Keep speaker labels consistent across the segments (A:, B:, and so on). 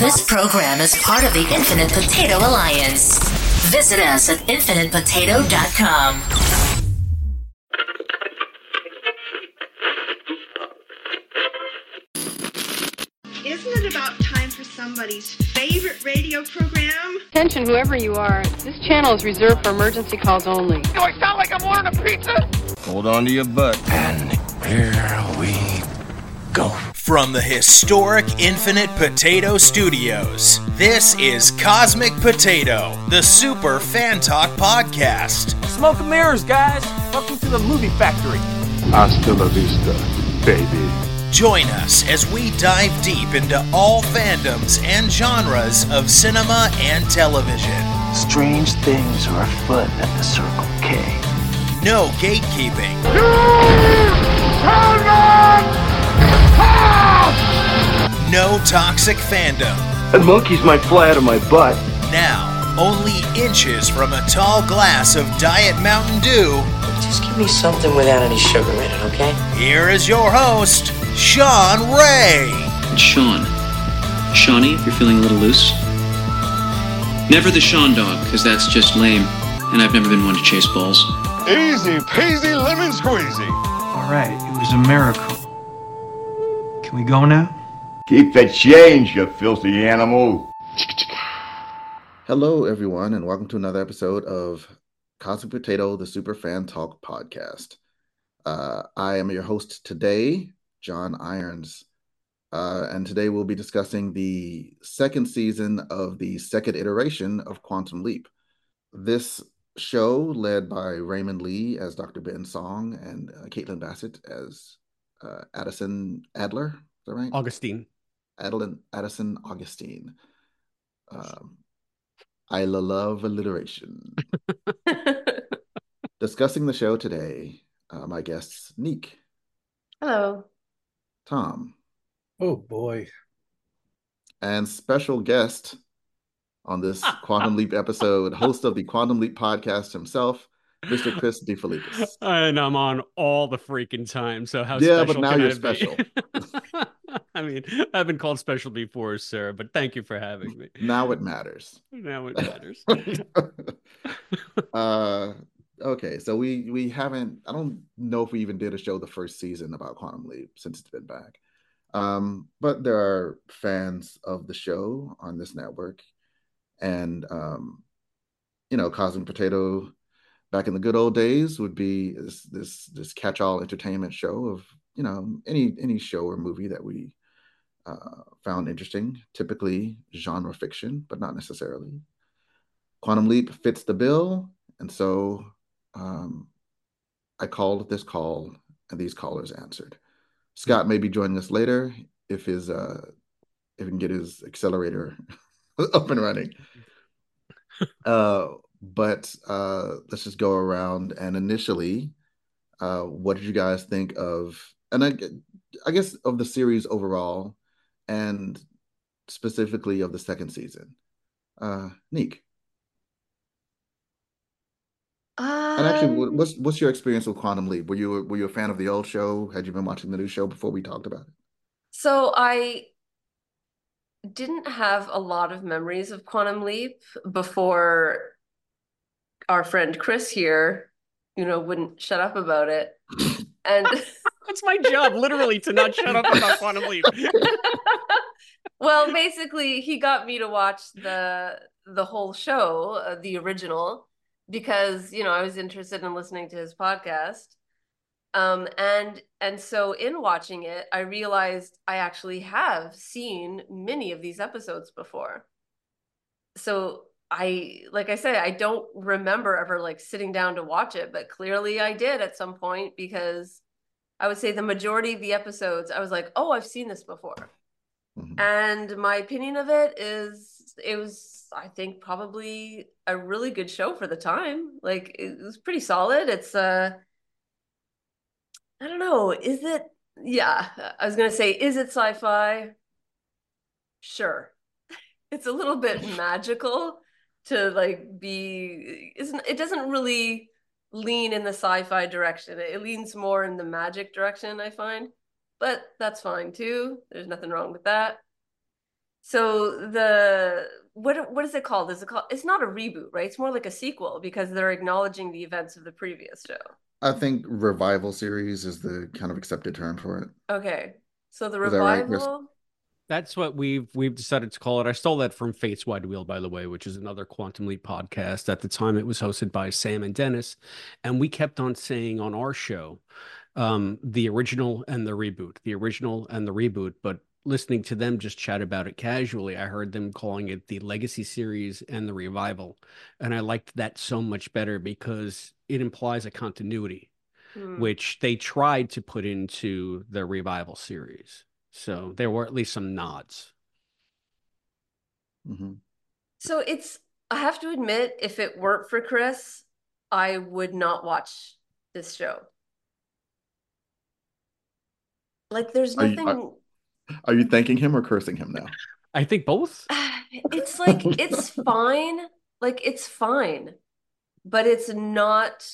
A: This program is part of the Infinite Potato Alliance. Visit us at infinitepotato.com.
B: Isn't it about time for somebody's favorite radio program?
C: Attention, whoever you are, this channel is reserved for emergency calls only.
D: Do I sound like I'm ordering a pizza?
E: Hold on to your butt.
F: And here we go.
G: From the historic Infinite Potato Studios, this is Cosmic Potato, the Super Fan Talk Podcast.
D: Smoke and mirrors, guys. Welcome to the movie factory.
H: Hasta la vista, baby.
G: Join us as we dive deep into all fandoms and genres of cinema and television.
I: Strange things are afoot at the Circle K.
G: No gatekeeping. No toxic fandom.
I: And monkeys might fly out of my butt.
G: Now, only inches from a tall glass of Diet Mountain Dew.
J: Just give me something without any sugar in it, okay?
G: Here is your host, Sean Ray.
K: It's Sean. Shawnee, if you're feeling a little loose. Never the Sean dog, because that's just lame. And I've never been one to chase balls.
H: Easy peasy lemon squeezy.
L: All right, it was a miracle. Can we go now?
M: Keep the change, you filthy animal.
N: Hello, everyone, and welcome to another episode of Cosmic Potato, the Super Fan Talk Podcast. I am your host today, John Irons, and today we'll be discussing the second season of the second iteration of Quantum Leap. This show, led by Raymond Lee as Dr. Ben Song and Caitlin Bassett as Addison Adler. Is that right?
O: Augustine.
N: Addison Augustine. I love alliteration. Discussing the show today, my guests, Neek.
C: Hello.
N: Tom.
O: Oh, boy.
N: And special guest on this Quantum Leap episode, host of the Quantum Leap podcast himself, Mr. Chris DeFelicis.
O: And I'm on all the freaking time, so how
N: special
O: but now
N: can
O: you're
N: I
O: special. I mean, I've been called special before, sir, but thank you for having me.
N: Now it matters.
O: Now it matters.
N: Okay, so we haven't, I don't know if we even did a show the first season about Quantum Leap since it's been back. But there are fans of the show on this network. And, Cosmic Potato back in the good old days would be this catch-all entertainment show of, any show or movie that we found interesting, typically genre fiction, but not necessarily. Quantum Leap fits the bill, and so I called this call, and these callers answered. Scott may be joining us later if he can get his accelerator up and running. But let's just go around, and initially, what did you guys think of, and I guess of the series overall, and specifically of the second season? Neek. And actually, what's your experience with Quantum Leap? Were you a fan of the old show? Had you been watching the new show before we talked about it?
C: So I didn't have a lot of memories of Quantum Leap before our friend Chris here, wouldn't shut up about it. And
O: that's my job, literally, to not shut up about Quantum Leap.
C: Well, basically, he got me to watch the whole show, the original, because, I was interested in listening to his podcast. And so in watching it, I realized I actually have seen many of these episodes before. So like I said, I don't remember ever sitting down to watch it, but clearly I did at some point, because I would say the majority of the episodes, I was like, oh, I've seen this before. Mm-hmm. And my opinion of it is, it was, I think, probably a really good show for the time. It was pretty solid. It's, I don't know, is it, yeah, I was going to say, is it sci-fi? Sure. It's a little bit magical to be, it doesn't really lean in the sci-fi direction. It leans more in the magic direction, I find. But that's fine too. There's nothing wrong with that. So what is it called? Is it called? It's not a reboot, right? It's more like a sequel because they're acknowledging the events of the previous show.
N: I think revival series is the kind of accepted term for it.
C: Okay, so the
N: Is that right, Chris?
C: revival.
O: That's what we've decided to call it. I stole that from Fate's Wide Wheel, by the way, which is another Quantum Leap podcast. At the time, it was hosted by Sam and Dennis, and we kept on saying on our show, the original and the reboot, the original and the reboot. But listening to them just chat about it casually, I heard them calling it the Legacy series and the revival, and I liked that so much better because it implies a continuity, which they tried to put into the revival series. So there were at least some nods.
N: Mm-hmm.
C: So I have to admit, if it weren't for Chris, I would not watch this show. Like, there's nothing.
N: Are you thanking him or cursing him now?
O: I think both.
C: It's like, it's fine. Like, it's fine. But it's not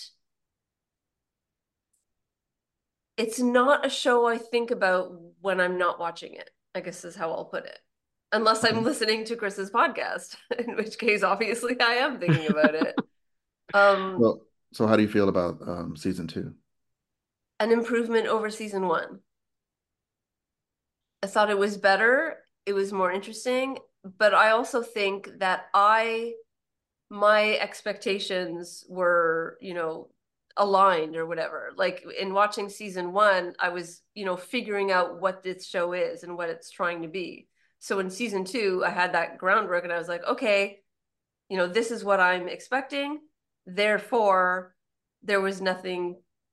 C: a show I think about when I'm not watching it, I guess is how I'll put it. Unless I'm listening to Chris's podcast, in which case, obviously, I am thinking about it.
N: Well, so how do you feel about season 2?
C: An improvement over season 1. I thought it was better. It was more interesting. But I also think that my expectations were, aligned or whatever. Like in watching season 1, I was, figuring out what this show is and what it's trying to be. So in season 2, I had that groundwork and I was like, okay, this is what I'm expecting. Therefore, there was nothing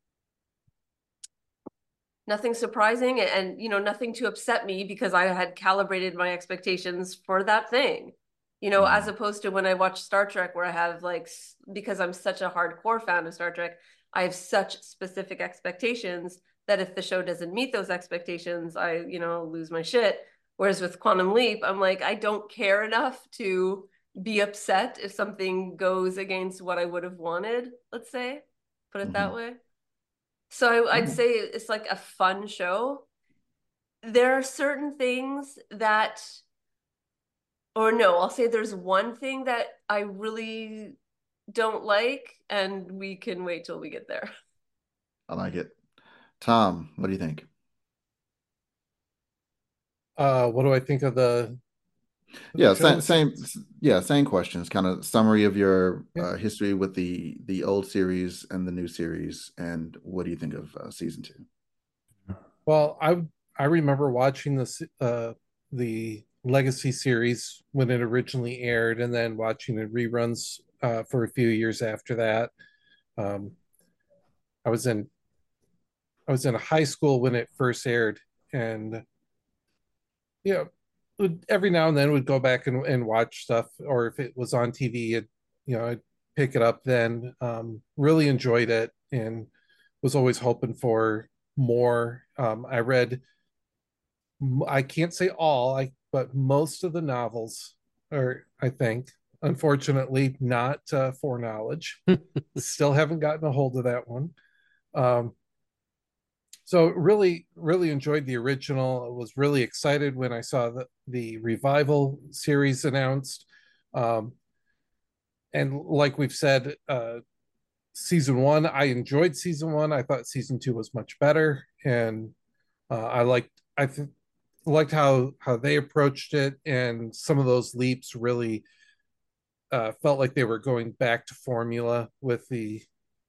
C: surprising and, nothing to upset me because I had calibrated my expectations for that thing. As opposed to when I watch Star Trek, where I have because I'm such a hardcore fan of Star Trek, I have such specific expectations that if the show doesn't meet those expectations, I, lose my shit. Whereas with Quantum Leap, I'm like, I don't care enough to be upset if something goes against what I would have wanted, let's say, put it that way. So I'd say it's like a fun show. There are certain things that, or no, I'll say there's one thing that I really don't like, and we can wait till we get there.
N: I like it. Tom, what do you think?
E: What do I think of the
N: same questions, kind of summary of your history with the old series and the new series, and what do you think of season 2?
E: Well, I remember watching the Legacy series when it originally aired, and then watching the reruns for a few years after that. I was in high school when it first aired, and every now and then would go back and watch stuff, or if it was on TV, I'd pick it up then. Really enjoyed it and was always hoping for more. I read, I can't say all, but most of the novels, or I think, unfortunately, not foreknowledge. Still haven't gotten a hold of that one. So really, really enjoyed the original. I was really excited when I saw the revival series announced. And like we've said, season 1, I enjoyed season 1. I thought season 2 was much better. And I liked how they approached it. And some of those leaps really felt like they were going back to formula with the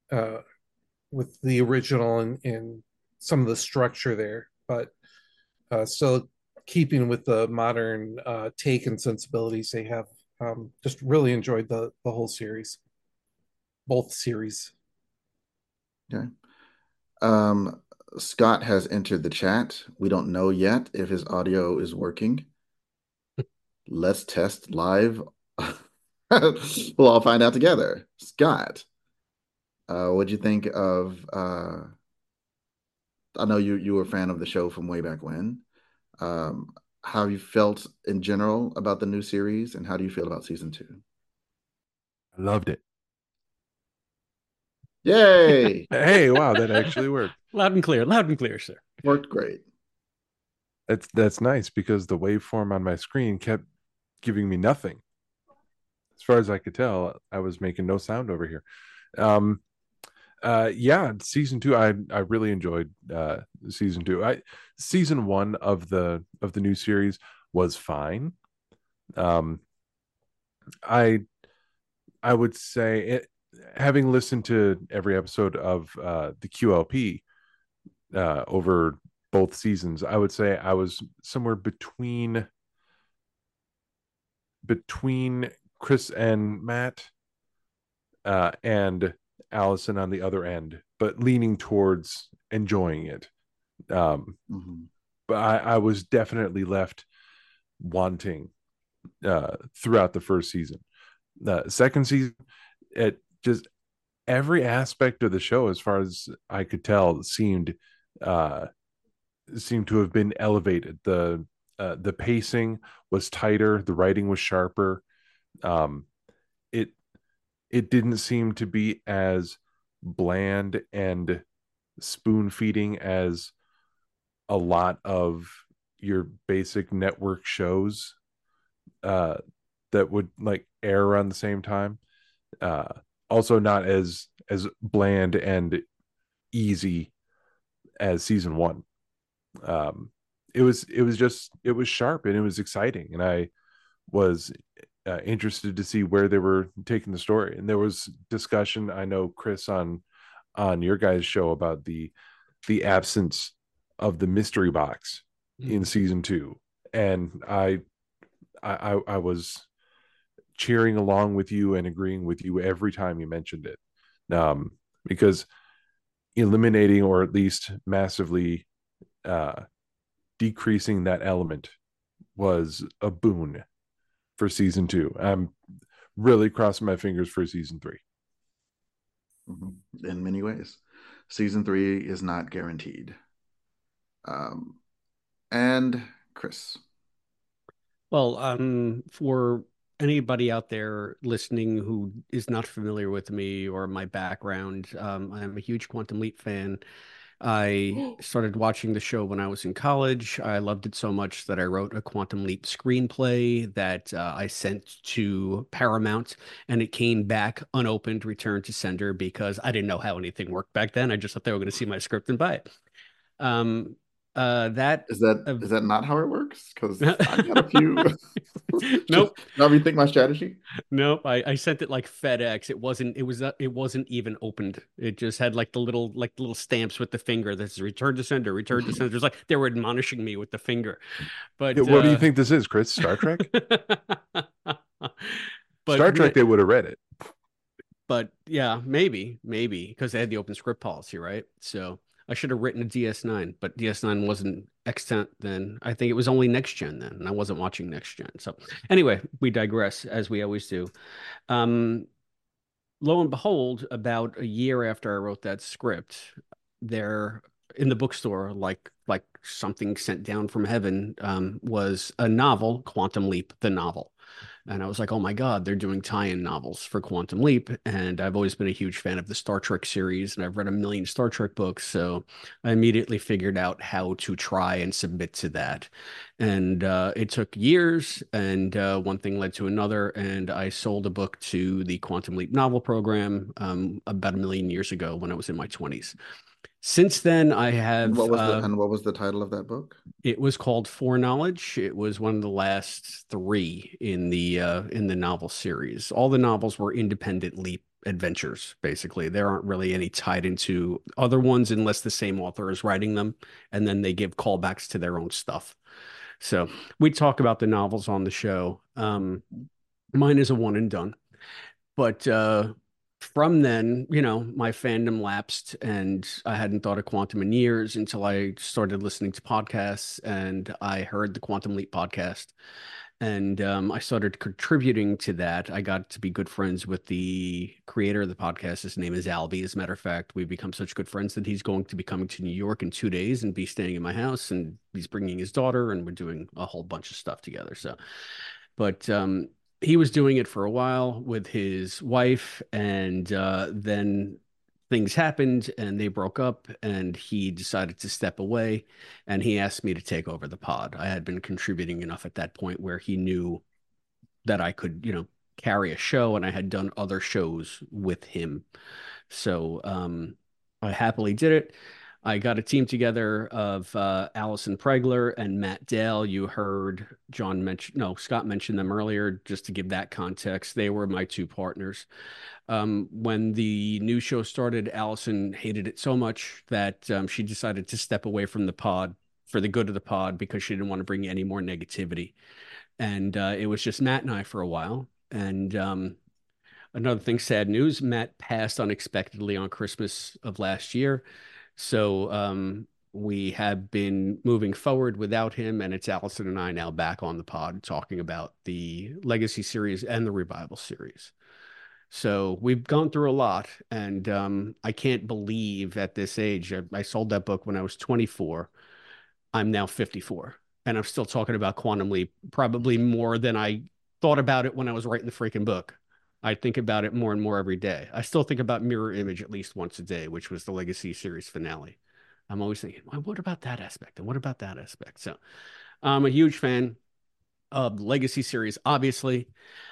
E: original and some of the structure there, but still keeping with the modern take and sensibilities they have. Just really enjoyed the whole series, both series.
N: Okay. Scott has entered the chat. We don't know yet if his audio is working. Let's test live. We'll all find out together. Scott, what'd you think of I know you were a fan of the show from way back when. How you felt in general about the new series, and how do you feel about season 2?
P: I loved it.
N: Yay!
P: Hey, wow, that actually worked.
O: Loud and clear, sir.
N: Worked great.
P: That's nice because the waveform on my screen kept giving me nothing. As far as I could tell, I was making no sound over here. Yeah, season 2, I really enjoyed season 2. Season 1 of the new series was fine. I would say it, having listened to every episode of the QLP over both seasons, I would say I was somewhere between Chris and Matt and Allison on the other end, but leaning towards enjoying it. But I was definitely left wanting throughout the first season. Second season, it just every aspect of the show, as far as I could tell, seemed to have been elevated. The pacing was tighter, the writing was sharper. It didn't seem to be as bland and spoon feeding as a lot of your basic network shows that would like air around the same time. Also not as bland and easy as season 1. It was sharp and it was exciting, and I was interested to see where they were taking the story. And there was discussion, I know, Chris, on your guys' show about the absence of the mystery box in season 2, and I was cheering along with you and agreeing with you every time you mentioned it, because eliminating or at least massively decreasing that element was a boon for season 2. I'm really crossing my fingers for season 3.
N: In many ways, season 3 is not guaranteed. And Chris.
O: Well, for anybody out there listening who is not familiar with me or my background, I'm a huge Quantum Leap fan. I started watching the show when I was in college. I loved it so much that I wrote a Quantum Leap screenplay that I sent to Paramount, and it came back unopened, returned to sender, because I didn't know how anything worked back then. I just thought they were going to see my script and buy it. That
N: is that not how it works? Because I got a few.
O: Nope.
N: Now rethink my strategy.
O: Nope. I sent it like FedEx. It wasn't even opened. It just had like the little stamps with the finger that says return to sender, return to sender. It's like they were admonishing me with the finger. But
P: what do you think this is, Chris? Star Trek? Star Trek, they would have read it.
O: But yeah, maybe because they had the open script policy, right? So I should have written a DS9, but DS9 wasn't extant then. I think it was only Next Gen then, and I wasn't watching Next Gen. So anyway, we digress, as we always do. Lo and behold, about a year after I wrote that script, there in the bookstore, like something sent down from heaven, was a novel, Quantum Leap, the novel. And I was like, oh my God, they're doing tie-in novels for Quantum Leap. And I've always been a huge fan of the Star Trek series, and I've read a million Star Trek books. So I immediately figured out how to try and submit to that. And it took years, and one thing led to another. And I sold a book to the Quantum Leap novel program about a million years ago when I was in my 20s. Since then, I have.
N: What was the title of that book?
O: It was called Foreknowledge. It was one of the last 3 in the novel series. All the novels were independent leap adventures, basically. There aren't really any tied into other ones unless the same author is writing them, and then they give callbacks to their own stuff. So we talk about the novels on the show. Mine is a one and done, but from then, my fandom lapsed, and I hadn't thought of Quantum in years until I started listening to podcasts, and I heard the Quantum Leap podcast, and I started contributing to that. I got to be good friends with the creator of the podcast. His name is Albie. As a matter of fact, we've become such good friends that he's going to be coming to New York in 2 days and be staying in my house, and he's bringing his daughter, and we're doing a whole bunch of stuff together. So, but he was doing it for a while with his wife, and then things happened and they broke up and he decided to step away and he asked me to take over the pod. I had been contributing enough at that point where he knew that I could, carry a show, and I had done other shows with him. So I happily did it. I got a team together of Allison Pregler and Matt Dale. You heard Scott mentioned them earlier, just to give that context. They were my two partners. When the new show started, Allison hated it so much that she decided to step away from the pod for the good of the pod because she didn't want to bring any more negativity. And it was just Matt and I for a while. And another thing, sad news, Matt passed unexpectedly on Christmas of last year. So we have been moving forward without him, and it's Allison and I now back on the pod talking about the Legacy series and the Revival series. So we've gone through a lot, and I can't believe at this age, I sold that book when I was 24. I'm now 54, and I'm still talking about Quantum Leap probably more than I thought about it when I was writing the freaking book. I think about it more and more every day. I still think about Mirror Image at least once a day, which was the Legacy series finale. I'm always thinking, well, what about that aspect? And what about that aspect? So I'm a huge fan of the Legacy series, obviously.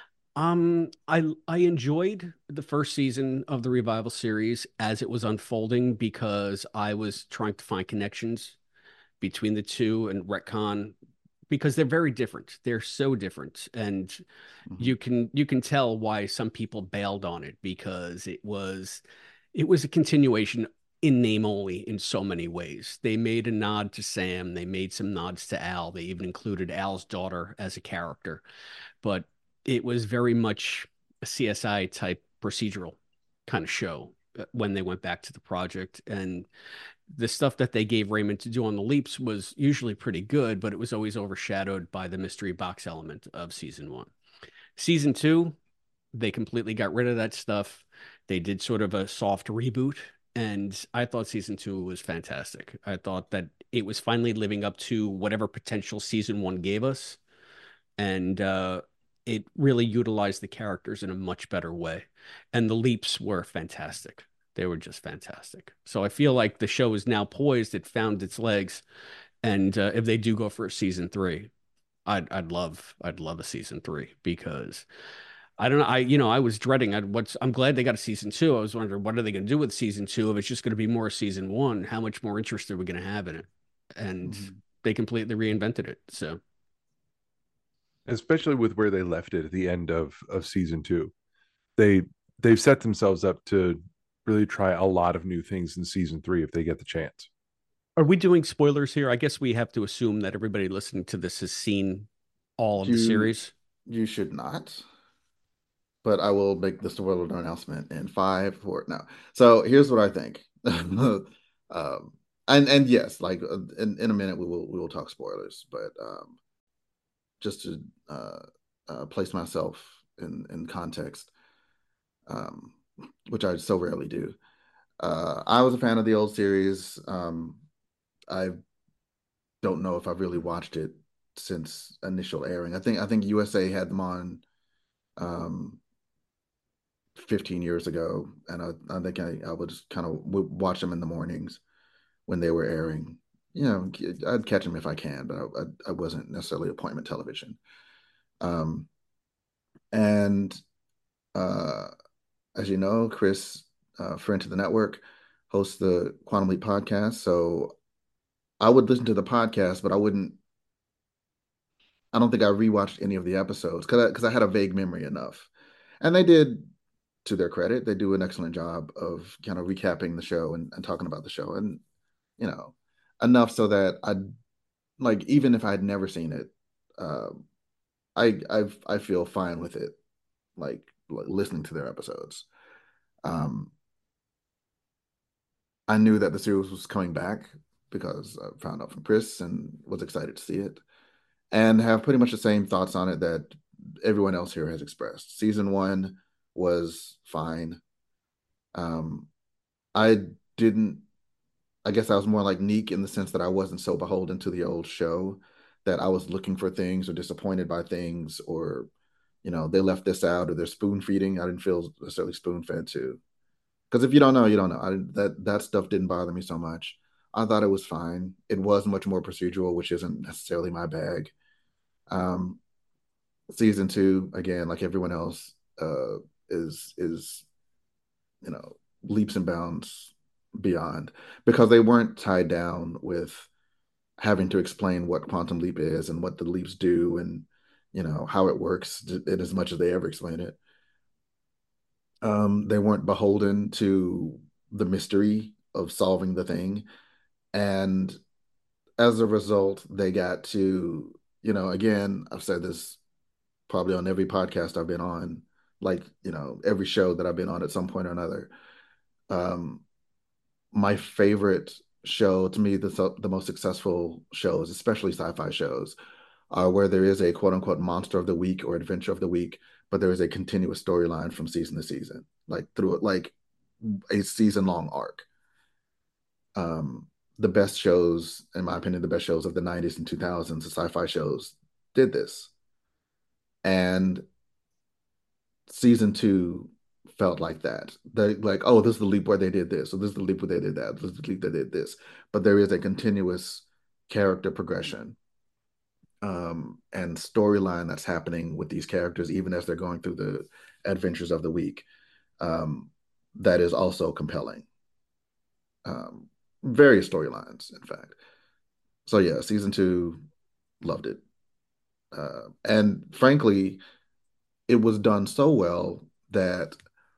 O: I enjoyed the first season of the Revival series as it was unfolding because I was trying to find connections between the two and retcon, because they're very different. They're so different. And you can tell why some people bailed on it, because it was a continuation in name only in so many ways. They made a nod to Sam. They made some nods to Al. They even included Al's daughter as a character. But it was very much a CSI type procedural kind of show when they went back to the project. And the stuff that they gave Raymond to do on the leaps was usually pretty good, but it was always overshadowed by the mystery box element of season 1. Season 2, they completely got rid of that stuff. They did sort of a soft reboot, and I thought season 2 was fantastic. I thought that it was finally living up to whatever potential season 1 gave us, and it really utilized the characters in a much better way. And the leaps were fantastic. They were just fantastic. So I feel like the show is now poised. It found its legs. And if they do go for a season 3, I'd love a season 3, because I don't know. I was dreading. I'm glad they got a season 2. I was wondering, what are they going to do with season 2? If it's just going to be more season 1, how much more interest are we going to have in it? And they completely reinvented it. So,
P: especially with where they left it at the end of season 2, they've set themselves up to really try a lot of new things in season 3 if they get the chance.
O: Are we doing spoilers here? I guess we have to assume that everybody listening to this has seen all of the series.
N: You should not. But I will make the spoiler announcement in 5, 4. No. So here's what I think. And yes, like in a minute we will talk spoilers, but just to place myself in context, which I so rarely do. I was a fan of the old series. I don't know if I've really watched it since initial airing. I think USA had them on 15 years ago, and I think I would just kind of watch them in the mornings when they were airing. I'd catch them if I can, but I wasn't necessarily appointment television. And as you know, Chris, friend to the network, hosts the Quantum Leap podcast. So I would listen to the podcast, but I don't think I rewatched any of the episodes because I had a vague memory enough. And they did, to their credit, they do an excellent job of kind of recapping the show and talking about the show. And, enough so that even if I had never seen it, I feel fine with it, like listening to their episodes. I knew that the series was coming back because I found out from Chris and was excited to see it, and have pretty much the same thoughts on it that everyone else here has expressed. Season 1 was fine. I guess I was more like Neek in the sense that I wasn't so beholden to the old show that I was looking for things or disappointed by things, or they left this out, or they're spoon feeding. I didn't feel necessarily spoon fed to Because if you don't know, you don't know. That stuff didn't bother me so much. I thought it was fine. It was much more procedural, which isn't necessarily my bag. Um, season two, again, like everyone else, is leaps and bounds beyond, because they weren't tied down with having to explain what quantum leap is and what the leaps do and how it works in as much as they ever explain it. They weren't beholden to the mystery of solving the thing. And as a result, they got to, again, I've said this probably on every podcast I've been on, like, every show that I've been on at some point or another. My favorite show, to me, the most successful shows, especially sci-fi shows, are where there is a quote unquote monster of the week or adventure of the week, but there is a continuous storyline from season to season, like through like a season long arc. The best shows, in my opinion, the best shows of the 90s and 2000s, the sci-fi shows, did this. And season two felt like that. They like, oh, this is the leap where they did this, or this is the leap where they did that, this is the leap they did this. But there is a continuous character progression and storyline that's happening with these characters, even as they're going through the adventures of the week. That is also compelling. Various storylines, in fact. So yeah, season two, loved it. And frankly, it was done so well that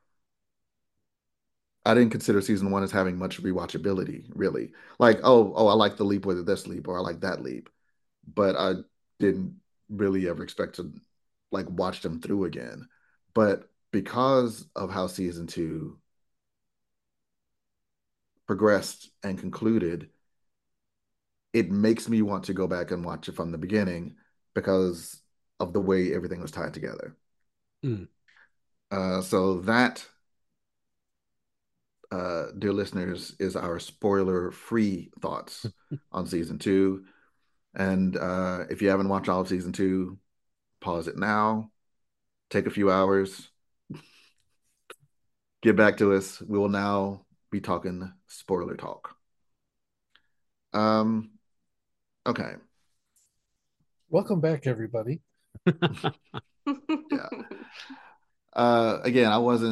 N: I didn't consider season one as having much rewatchability, really. Like, I like the leap with this leap, or I like that leap. But I didn't really ever expect to like watch them through again. But because of how season two progressed and concluded, it makes me want to go back and watch it from the beginning because of the way everything was tied together. So that, dear listeners, is our spoiler-free thoughts on season two. And if you haven't watched all of season two, pause it now, take a few hours, get back to us. We will now be talking spoiler talk. Okay.
E: Welcome back, everybody.
N: Yeah. Again,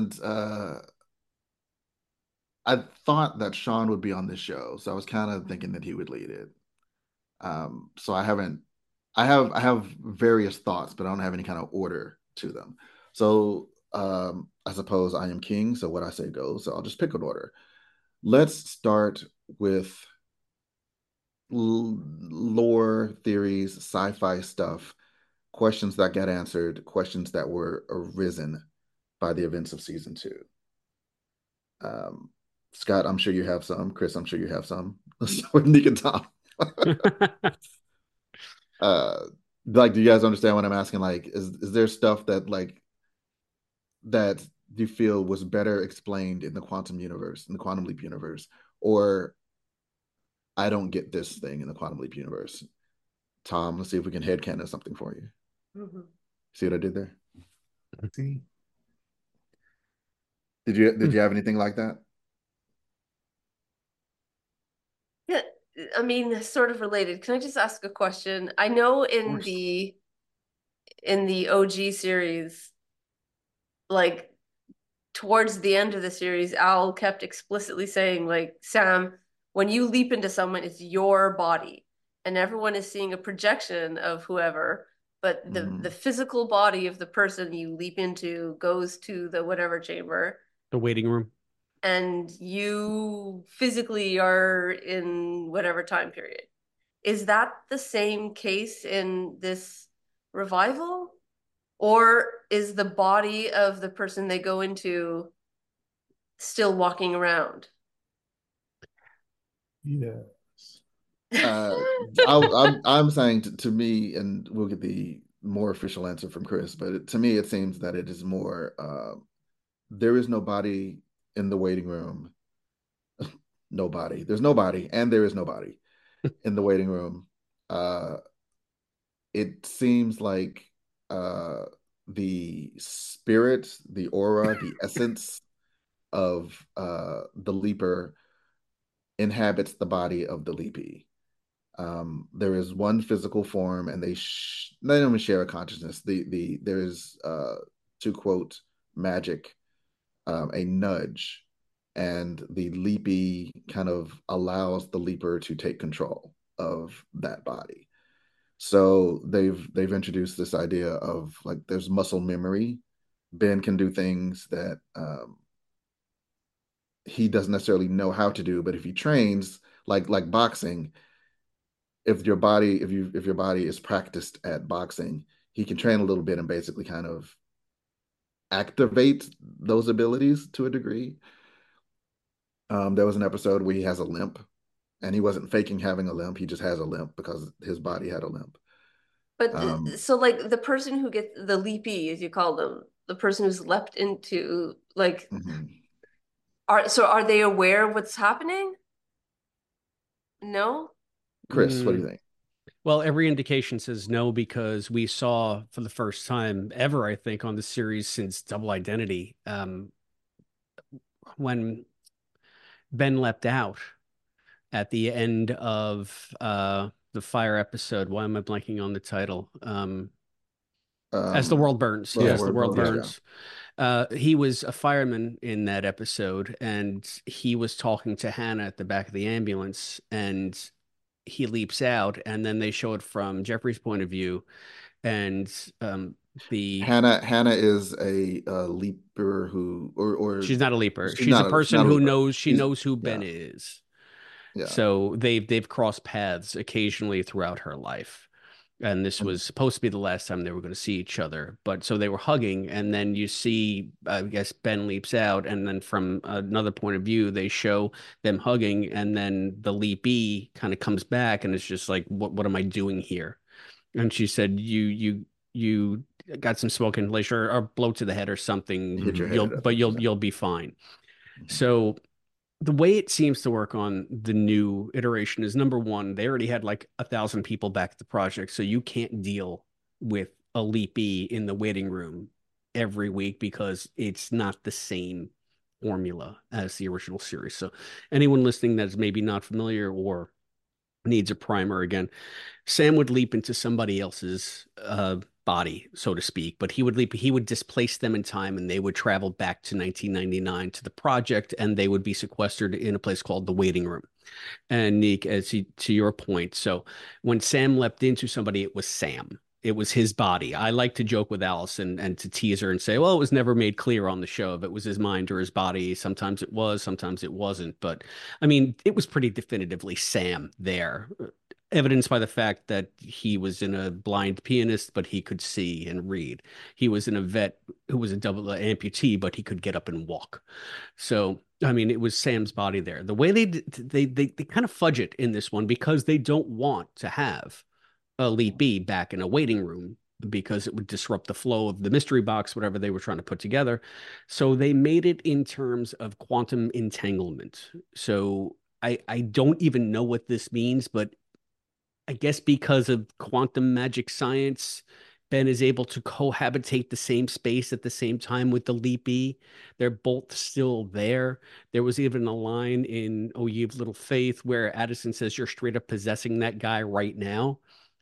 N: I thought that Sean would be on this show, so I was kind of thinking that he would lead it. So I have various thoughts, but I don't have any kind of order to them. So I suppose I am king, so what I say goes. So I'll just pick an order. Let's start with lore, theories, sci-fi stuff, questions that got answered, questions that were arisen by the events of season two. Scott, I'm sure you have some. Chris, I'm sure you have some. Let's start with Nick and Tom. Like, do you guys understand what I'm asking? Like, is there stuff that you feel was better explained in the quantum universe, in the quantum leap universe, or I don't get this thing in the quantum leap universe? Tom, let's see if we can headcanon something for you.
C: Mm-hmm.
N: See what I did there?
E: See.
N: Did you have anything like that?
C: Yeah, I mean, sort of related. Can I just ask a question? I know in the OG series, like towards the end of the series, Al kept explicitly saying, like, Sam, when you leap into someone, it's your body. And everyone is seeing a projection of whoever, but the physical body of the person you leap into goes to the whatever chamber.
O: The waiting room.
C: And you physically are in whatever time period. Is that the same case in this revival? Or is the body of the person they go into still walking around?
E: Yes.
N: I'm saying to me, and we'll get the more official answer from Chris, but to me, it seems that it is more, there is no body in the waiting room. Nobody. There's nobody, and there is nobody in the waiting room. It seems like the spirit, the aura, the essence of the Leaper inhabits the body of the Leapy. There is one physical form, and they don't even share a consciousness. There is, to quote Magic, a nudge, and the Leapy kind of allows the Leaper to take control of that body. So they've introduced this idea of like there's muscle memory. Ben can do things that he doesn't necessarily know how to do, but if he trains, like boxing, if your body is practiced at boxing, he can train a little bit and basically kind of activate those abilities to a degree. There was an episode where he has a limp, and he wasn't faking having a limp. He just has a limp because his body had a limp.
C: But so like the person who gets the Leapy, as you call them, the person who's leapt into like, are they aware of what's happening? No?
N: Chris, what do you think?
O: Well, every indication says no, because we saw for the first time ever, I think, on the series since Double Identity, when Ben leapt out at the end of the fire episode. Why am I blanking on the title? As the World Burns. As the World Burns. He was a fireman in that episode, and he was talking to Hannah at the back of the ambulance, and he leaps out, and then they show it from Jeffrey's point of view, and the
N: Hannah is a leaper who, or
O: she's not a leaper. She's a person who knows who Ben is. Yeah. So they've crossed paths occasionally throughout her life. And this was supposed to be the last time they were going to see each other. But so they were hugging, and then you see, I guess, Ben leaps out, and then from another point of view, they show them hugging, and then the Leapy kind of comes back, and it's just like, what am I doing here? And she said, you got some smoke inhalation or blow to the head or something, you'll be fine. So the way it seems to work on the new iteration is, number one, they already had like 1,000 people back at the project, so you can't deal with a Leapy in the waiting room every week because it's not the same formula as the original series. So anyone listening that's maybe not familiar or needs a primer, again, Sam would leap into somebody else's body, so to speak, but he would displace them in time, and they would travel back to 1999 to the project, and they would be sequestered in a place called the waiting room. And Nick, to your point, so when Sam leapt into somebody, it was Sam. It was his body. I like to joke with Allison and to tease her and say, well, it was never made clear on the show if it was his mind or his body. Sometimes it was, sometimes it wasn't. But I mean, it was pretty definitively Sam there, evidenced by the fact that he was in a blind pianist, but he could see and read. He was in a vet who was a double amputee, but he could get up and walk. So, I mean, it was Sam's body there. The way they kind of fudge it in this one, because they don't want to have a Leapy back in a waiting room, because it would disrupt the flow of the mystery box, whatever they were trying to put together. So they made it in terms of quantum entanglement. So I don't even know what this means, but I guess because of quantum magic science, Ben is able to cohabitate the same space at the same time with the Leapy. They're both still there. There was even a line in Oh Ye of Little Faith where Addison says, you're straight up possessing that guy right now.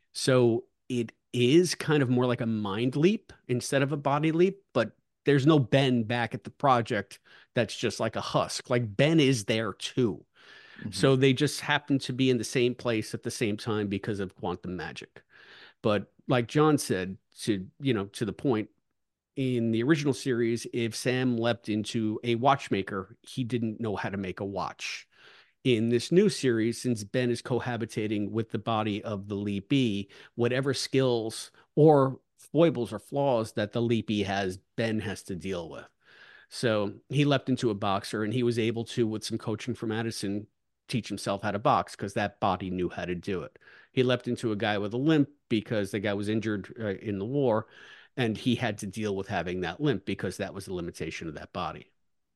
O: So it is kind of more like a mind leap instead of a body leap, but there's no Ben back at the project that's just like a husk. Like, Ben is there too. Mm-hmm. So they just happen to be in the same place at the same time because of quantum magic. But like John said, to the point, in the original series, if Sam leapt into a watchmaker, he didn't know how to make a watch. In this new series, since Ben is cohabitating with the body of the Leapy, whatever skills or foibles or flaws that the Leapy has, Ben has to deal with. So he leapt into a boxer, and he was able to, with some coaching from Addison, teach himself how to box because that body knew how to do it. He leapt into a guy with a limp because the guy was injured in the war, and he had to deal with having that limp because that was the limitation of that body.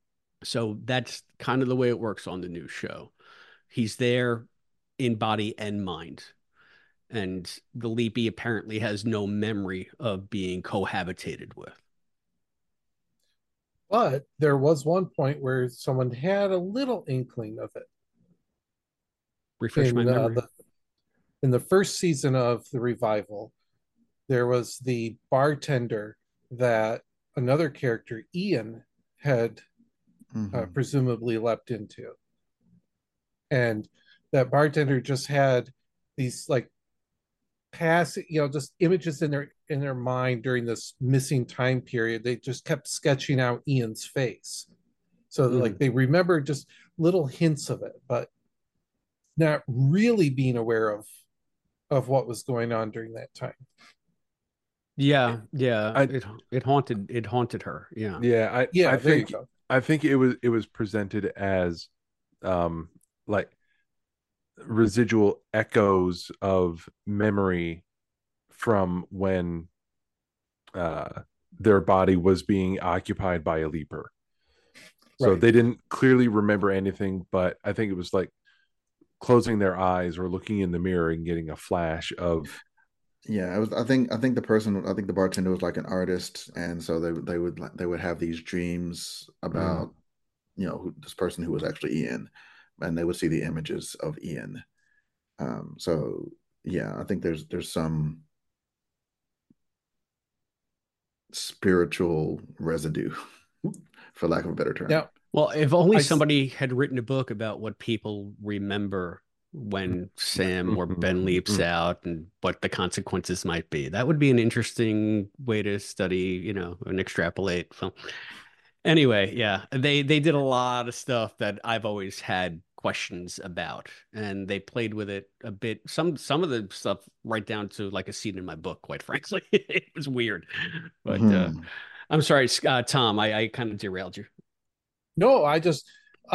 O: So that's kind of the way it works on the new show. He's there in body and mind. And the Leapy apparently has no memory of being cohabitated with.
E: But there was one point where someone had a little inkling of it.
O: Refresh my memory.
E: In the first season of the revival, there was the bartender that another character, Ian, had presumably leapt into. And that bartender just had these like past, just images in their mind during this missing time period. They just kept sketching out Ian's face. So like they remember just little hints of it, but not really being aware of what was going on during that time.
O: Yeah. It haunted her. Yeah.
P: I think it was presented as like residual echoes of memory from when their body was being occupied by a leaper. So they didn't clearly remember anything, but I think it was like closing their eyes or looking in the mirror and getting a flash of.
N: Yeah, it was. I think the bartender was like an artist, and so they would have these dreams about this person who was actually Ian, and they would see the images of Ian. So yeah, I think there's some spiritual residue, for lack of a better term.
E: Yeah.
O: Well, if only somebody had written a book about what people remember when Sam or Ben leaps out and what the consequences might be. That would be an interesting way to study, and extrapolate. So anyway, yeah, they did a lot of stuff that I've always had questions about, and they played with it a bit. Some of the stuff right down to like a scene in my book, quite frankly. It was weird. But I'm sorry, Tom, I kind of derailed you.
E: No, I just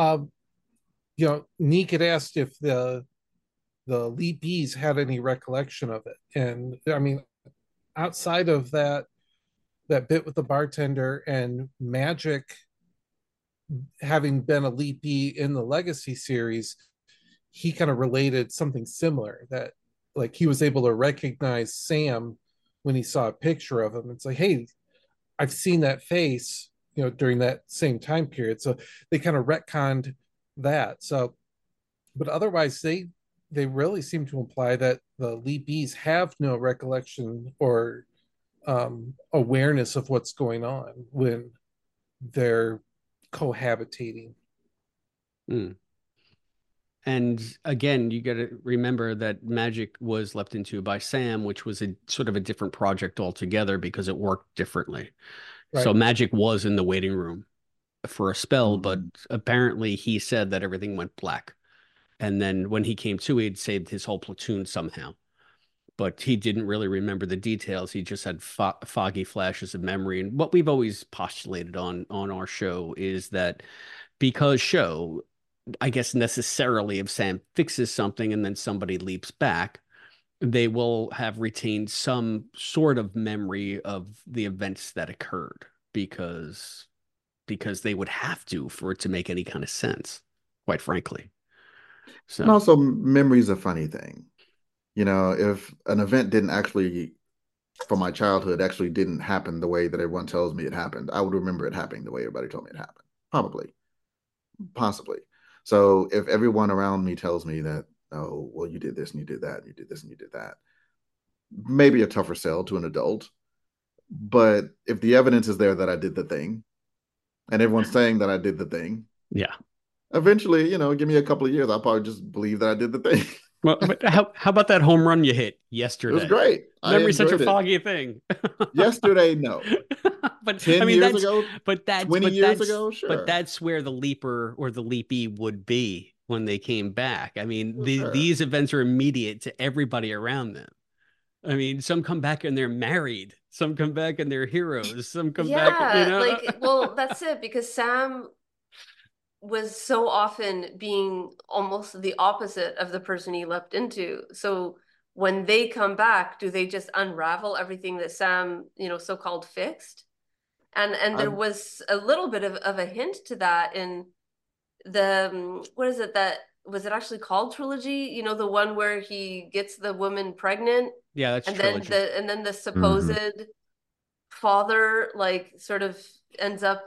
E: Neek had asked if the Leapies had any recollection of it. And I mean, outside of that bit with the bartender and Magic having been a Leapie in the Legacy series, he kind of related something similar, that like he was able to recognize Sam when he saw a picture of him. It's like, hey, I've seen that face, during that same time period. So they kind of retconned that. So, but otherwise they really seem to imply that the Leapies have no recollection or awareness of what's going on when they're cohabitating.
O: And again, you got to remember that Magic was leapt into by Sam, which was a sort of a different project altogether because it worked differently. Right. So Magic was in the waiting room for a spell, but apparently he said that everything went black. And then when he came to, he'd saved his whole platoon somehow. But he didn't really remember the details. He just had foggy flashes of memory. And what we've always postulated on our show is that because I guess necessarily if Sam fixes something and then somebody leaps back, they will have retained some sort of memory of the events that occurred because they would have to for it to make any kind of sense, quite frankly. So.
N: And also, memory is a funny thing. If an event didn't actually, from my childhood, actually didn't happen the way that everyone tells me it happened, I would remember it happening the way everybody told me it happened. Probably. Possibly. So if everyone around me tells me that, oh, well, you did this and you did that, and you did this and you did that, maybe a tougher sell to an adult. But if the evidence is there that I did the thing, and everyone's saying that I did the thing,
O: yeah,
N: eventually, give me a couple of years, I'll probably just believe that I did the thing.
O: Well, but how about that home run you hit yesterday?
N: It was great.
O: Memory's such a foggy thing.
N: Yesterday, no.
O: But
N: 10 years ago,
O: 20
N: years ago, sure.
O: But that's where the leaper or the leapy would be when they came back. I mean, these events are immediate to everybody around them. I mean, some come back and they're married. Some come back and they're heroes. Some come back,
C: well, that's it, because Sam was so often being almost the opposite of the person he leapt into. So when they come back, do they just unravel everything that Sam, so-called fixed? And there was a little bit of a hint to that in the, what is it, that was it actually called Trilogy? The one where he gets the woman pregnant.
O: Yeah, that's
C: and
O: Trilogy.
C: Then the supposed father, like, sort of ends up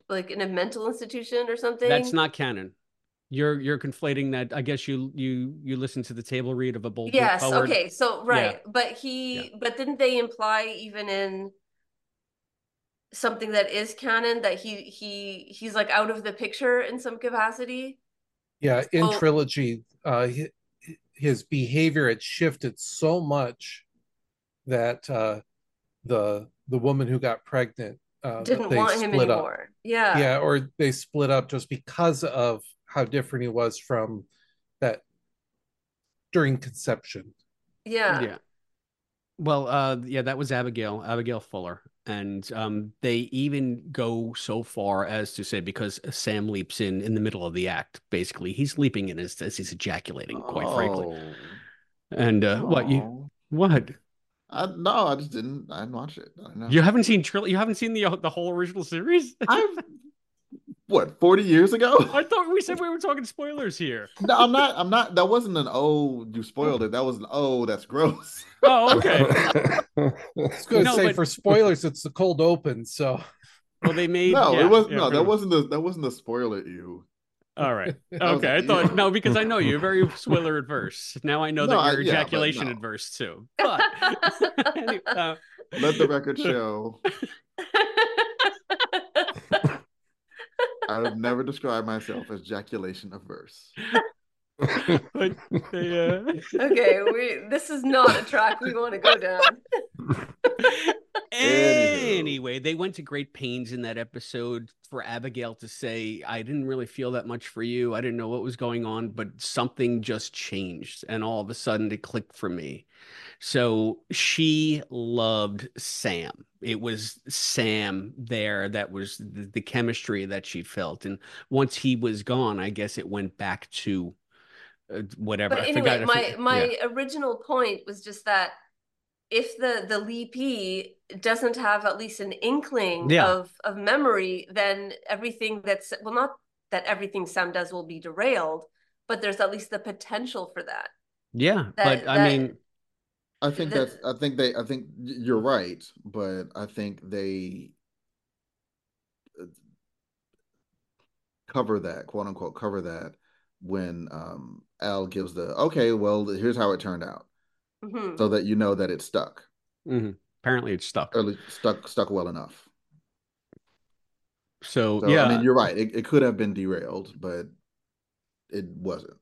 C: like in a mental institution or something.
O: That's not canon. You're conflating that. I guess you listen to the table read of A Bold Foot
C: Yes.
O: Forward.
C: Okay. So right,
O: Yeah.
C: but didn't they imply even in something that is canon that he's like out of the picture in some capacity?
E: Yeah, in
C: So-
E: Trilogy, his behavior had shifted so much that the woman who got pregnant
C: Didn't
E: they
C: want him
E: split up.
C: anymore. Yeah.
E: Yeah, or they split up just because of how different he was from that during conception.
C: Yeah.
O: Well, that was Abigail Fuller. And they even go so far as to say, because Sam leaps in the middle of the act, basically, he's leaping in as he's ejaculating, quite frankly. And what?
N: No, I just didn't. I didn't watch it. I don't know.
O: You haven't seen You haven't seen the whole original series?
N: What, 40 years ago?
O: I thought we said we were talking spoilers here.
N: No, I'm not. That wasn't an "oh, you spoiled it." That was an "oh, that's gross."
O: Oh, okay.
E: I was going to say, for spoilers, it's the cold open. So,
O: well, they made
N: it was that wasn't the spoiler. You.
O: All right. Okay. I thought no, because I know you're very spoiler adverse. Now I know that you're ejaculation adverse too. But anyway,
N: let the record show. I would never describe myself as ejaculation averse.
O: But
C: okay, this is not a track we want to go down.
O: Anyway, they went to great pains in that episode for Abigail to say, I didn't really feel that much for you. I didn't know what was going on, but something just changed. And all of a sudden it clicked for me. So she loved Sam. It was Sam there that was the chemistry that she felt. And once he was gone, I guess it went back to whatever.
C: But anyway, my original point was just that if the leapee doesn't have at least an inkling of memory, then everything not that everything Sam does will be derailed, but there's at least the potential for that.
O: Yeah, I mean,
N: I think you're right, but I think they cover that, quote unquote, when Al gives okay, well, here's how it turned out.
C: Mm-hmm.
N: So that you know that it's stuck.
O: Mm-hmm. Apparently it's stuck.
N: Or stuck well enough.
O: So yeah.
N: I mean, you're right. It could have been derailed, but it wasn't.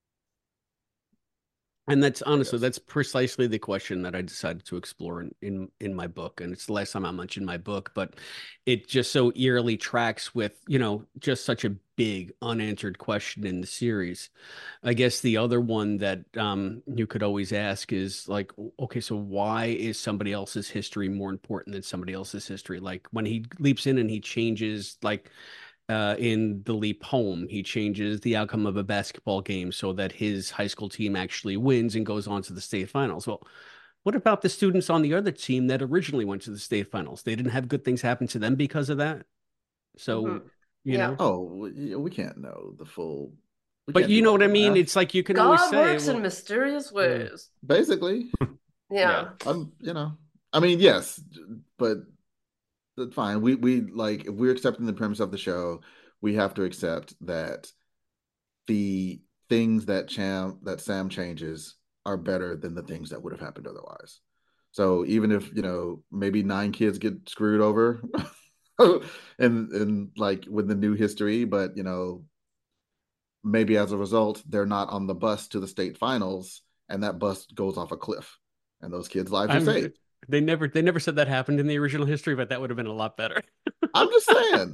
O: And that's honestly, that's precisely the question that I decided to explore in my book. And it's the last time I mentioned my book, but it just so eerily tracks with, just such a big unanswered question in the series. I guess the other one that you could always ask is like, okay, so why is somebody else's history more important than somebody else's history? Like when he leaps in and he changes, like, in the leap home, he changes the outcome of a basketball game so that his high school team actually wins and goes on to the state finals. Well, what about the students on the other team that originally went to the state finals? They didn't have good things happen to them because of that. So, you know.
N: Oh, we can't know the full.
O: But you know what I mean? It's like you can always say.
C: God works in mysterious ways.
N: Basically.
C: Yeah.
N: I mean, yes, but that's fine. We like, if we're accepting the premise of the show, we have to accept that the things that Sam changes are better than the things that would have happened otherwise. So even if maybe 9 kids get screwed over and like with the new history, but maybe as a result they're not on the bus to the state finals and that bus goes off a cliff and those kids' lives are saved.
O: They never said that happened in the original history, but that would have been a lot better.
N: I'm just saying.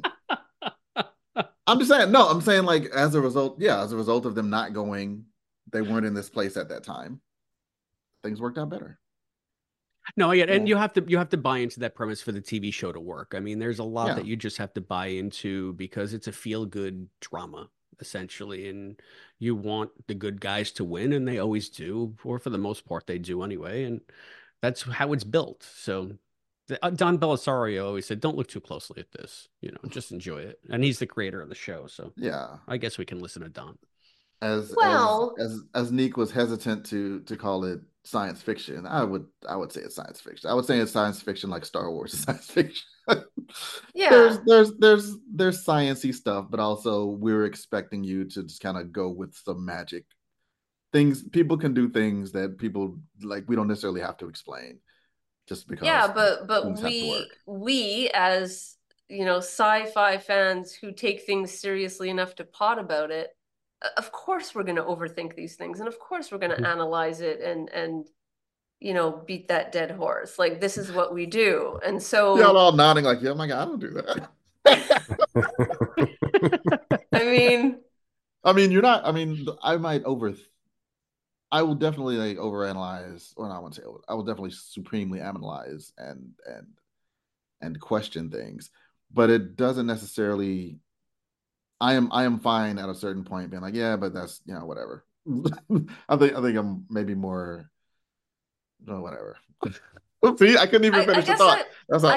N: No, I'm saying like as a result of them not going, they weren't in this place at that time. Things worked out better.
O: No, yeah, and you have to buy into that premise for the TV show to work. I mean, there's a lot that you just have to buy into because it's a feel-good drama, essentially, and you want the good guys to win, and they always do, or for the most part, they do anyway, and that's how it's built. So Don Belisario always said, don't look too closely at this, just enjoy it. And he's the creator of the show. So
N: yeah,
O: I guess we can listen to Don.
C: Well,
N: as Neek was hesitant to call it science fiction, I would say it's science fiction. I would say it's science fiction like Star Wars is science fiction.
C: yeah.
N: There's sciencey stuff, but also we're expecting you to just kind of go with some magic things. People can do things that people like. We don't necessarily have to explain just because.
C: Yeah, but
N: things have to work.
C: we as sci-fi fans who take things seriously enough to pot about it, of course we're going to overthink these things, and of course we're going to analyze it and beat that dead horse. Like, this is what we do. And so
N: y'all all nodding like, yeah, oh my God, I don't do
C: that. I mean,
N: you're not. I mean, I will definitely like overanalyze, or not. I won't say I will definitely supremely analyze and question things, but it doesn't necessarily. I am fine at a certain point being like, yeah, but that's whatever. I think I'm maybe more. No, whatever. See, I couldn't even finish the thought.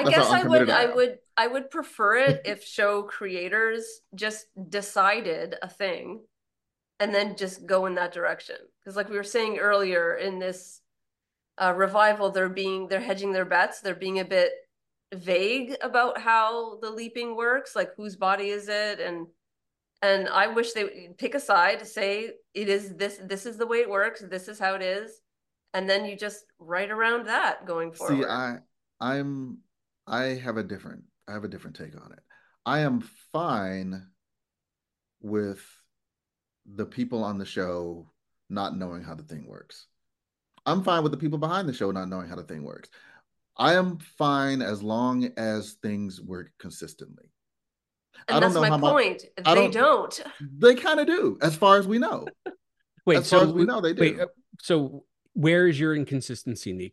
C: I would prefer it if show creators just decided a thing and then just go in that direction. Because like we were saying earlier, in this revival, they're hedging their bets. They're being a bit vague about how the leaping works, like whose body is it, and I wish they would pick a side to say it is this is the way it works, this is how it is, and then you just write around that going forward.
N: See, I have a different take on it. I am fine with the people on the show not knowing how the thing works. I'm fine with the people behind the show not knowing how the thing works. I am fine as long as things work consistently.
C: And that's my point. They don't.
N: They kind of do, as far as we know.
O: Wait,
N: as far as we know, they do.
O: Wait, so where is your inconsistency, Neek?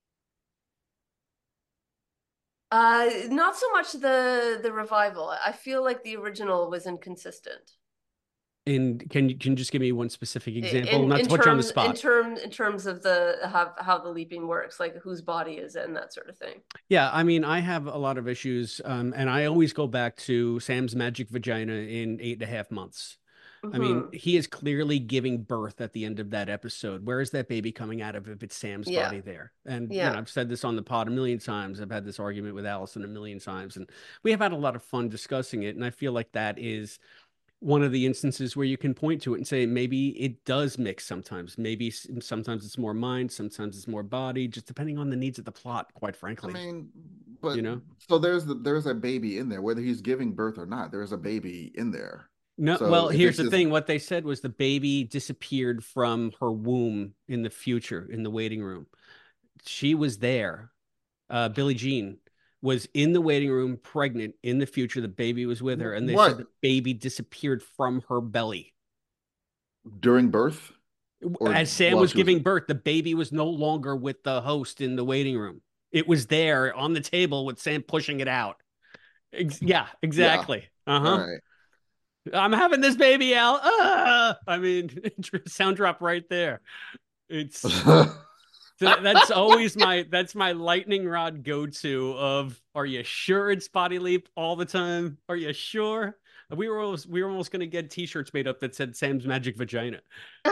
C: Not so much the revival. I feel like the original was inconsistent.
O: And can you just give me one specific example? Not to put you on the spot.
C: In terms of how the leaping works, like whose body is it and that sort of thing.
O: Yeah, I mean, I have a lot of issues, and I always go back to Sam's magic vagina in 8.5 months. Mm-hmm. I mean, he is clearly giving birth at the end of that episode. Where is that baby coming out of if it's Sam's body there? And I've said this on the pod a million times. I've had this argument with Allison a million times, and we have had a lot of fun discussing it. And I feel like that is one of the instances where you can point to it and say, maybe it does mix sometimes. Maybe sometimes it's more mind, sometimes it's more body, just depending on the needs of the plot, quite frankly.
N: I mean, but so there's a baby in there, whether he's giving birth or not, there's a baby in there.
O: No,
N: so
O: well, here's the thing. What they said was the baby disappeared from her womb in the future in the waiting room. She was there. Billie Jean was in the waiting room, pregnant in the future. The baby was with her, and they said the baby disappeared from her belly
N: during birth.
O: As Sam was giving birth, the baby was no longer with the host in the waiting room. It was there on the table with Sam pushing it out. Yeah, exactly. Yeah. Uh-huh. All right. I'm having this baby out. I mean, sound drop right there. It's that's always my lightning rod go-to of, are you sure it's body leap all the time? Are you sure? We were almost going to get t-shirts made up that said Sam's magic vagina.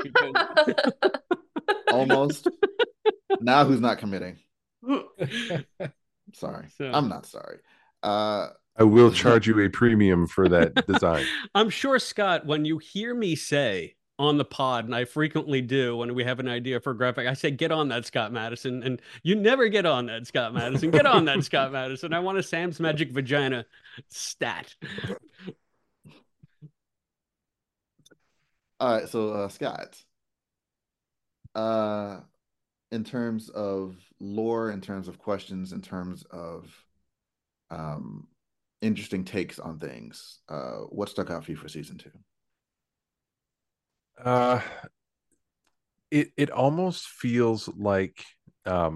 N: Almost. Now who's not committing? Sorry. I'm not sorry.
P: I will charge you a premium for that design.
O: I'm sure, Scott, when you hear me say on the pod, and I frequently do when we have an idea for a graphic, I say, get on that, Scott Madison. And you never get on that, Scott Madison. Get on that, Scott Madison. I want a Sam's magic vagina stat.
N: All right. So, Scott, in terms of lore, in terms of questions, in terms of interesting takes on things, what stuck out for you for season 2?
P: It almost feels like a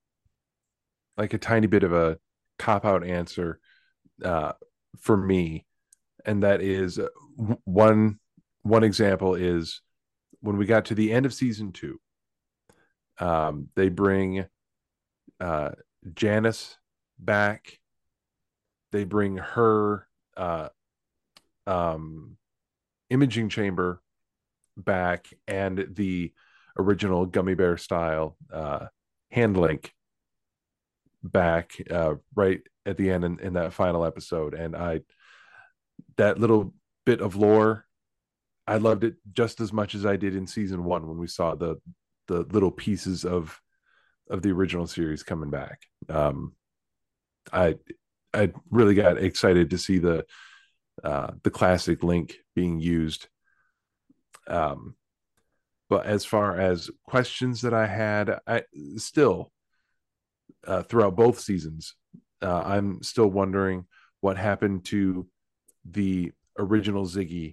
P: tiny bit of a cop-out answer for me, and that is one example is when we got to the end of season 2, they bring Janice back. They bring her imaging chamber back and the original Gummy Bear style hand link back right at the end in that final episode. And that little bit of lore, I loved it just as much as I did in season 1 when we saw the little pieces of the original series coming back. I really got excited to see the classic link being used. But as far as questions that I had, I still throughout both seasons, I'm still wondering what happened to the original Ziggy,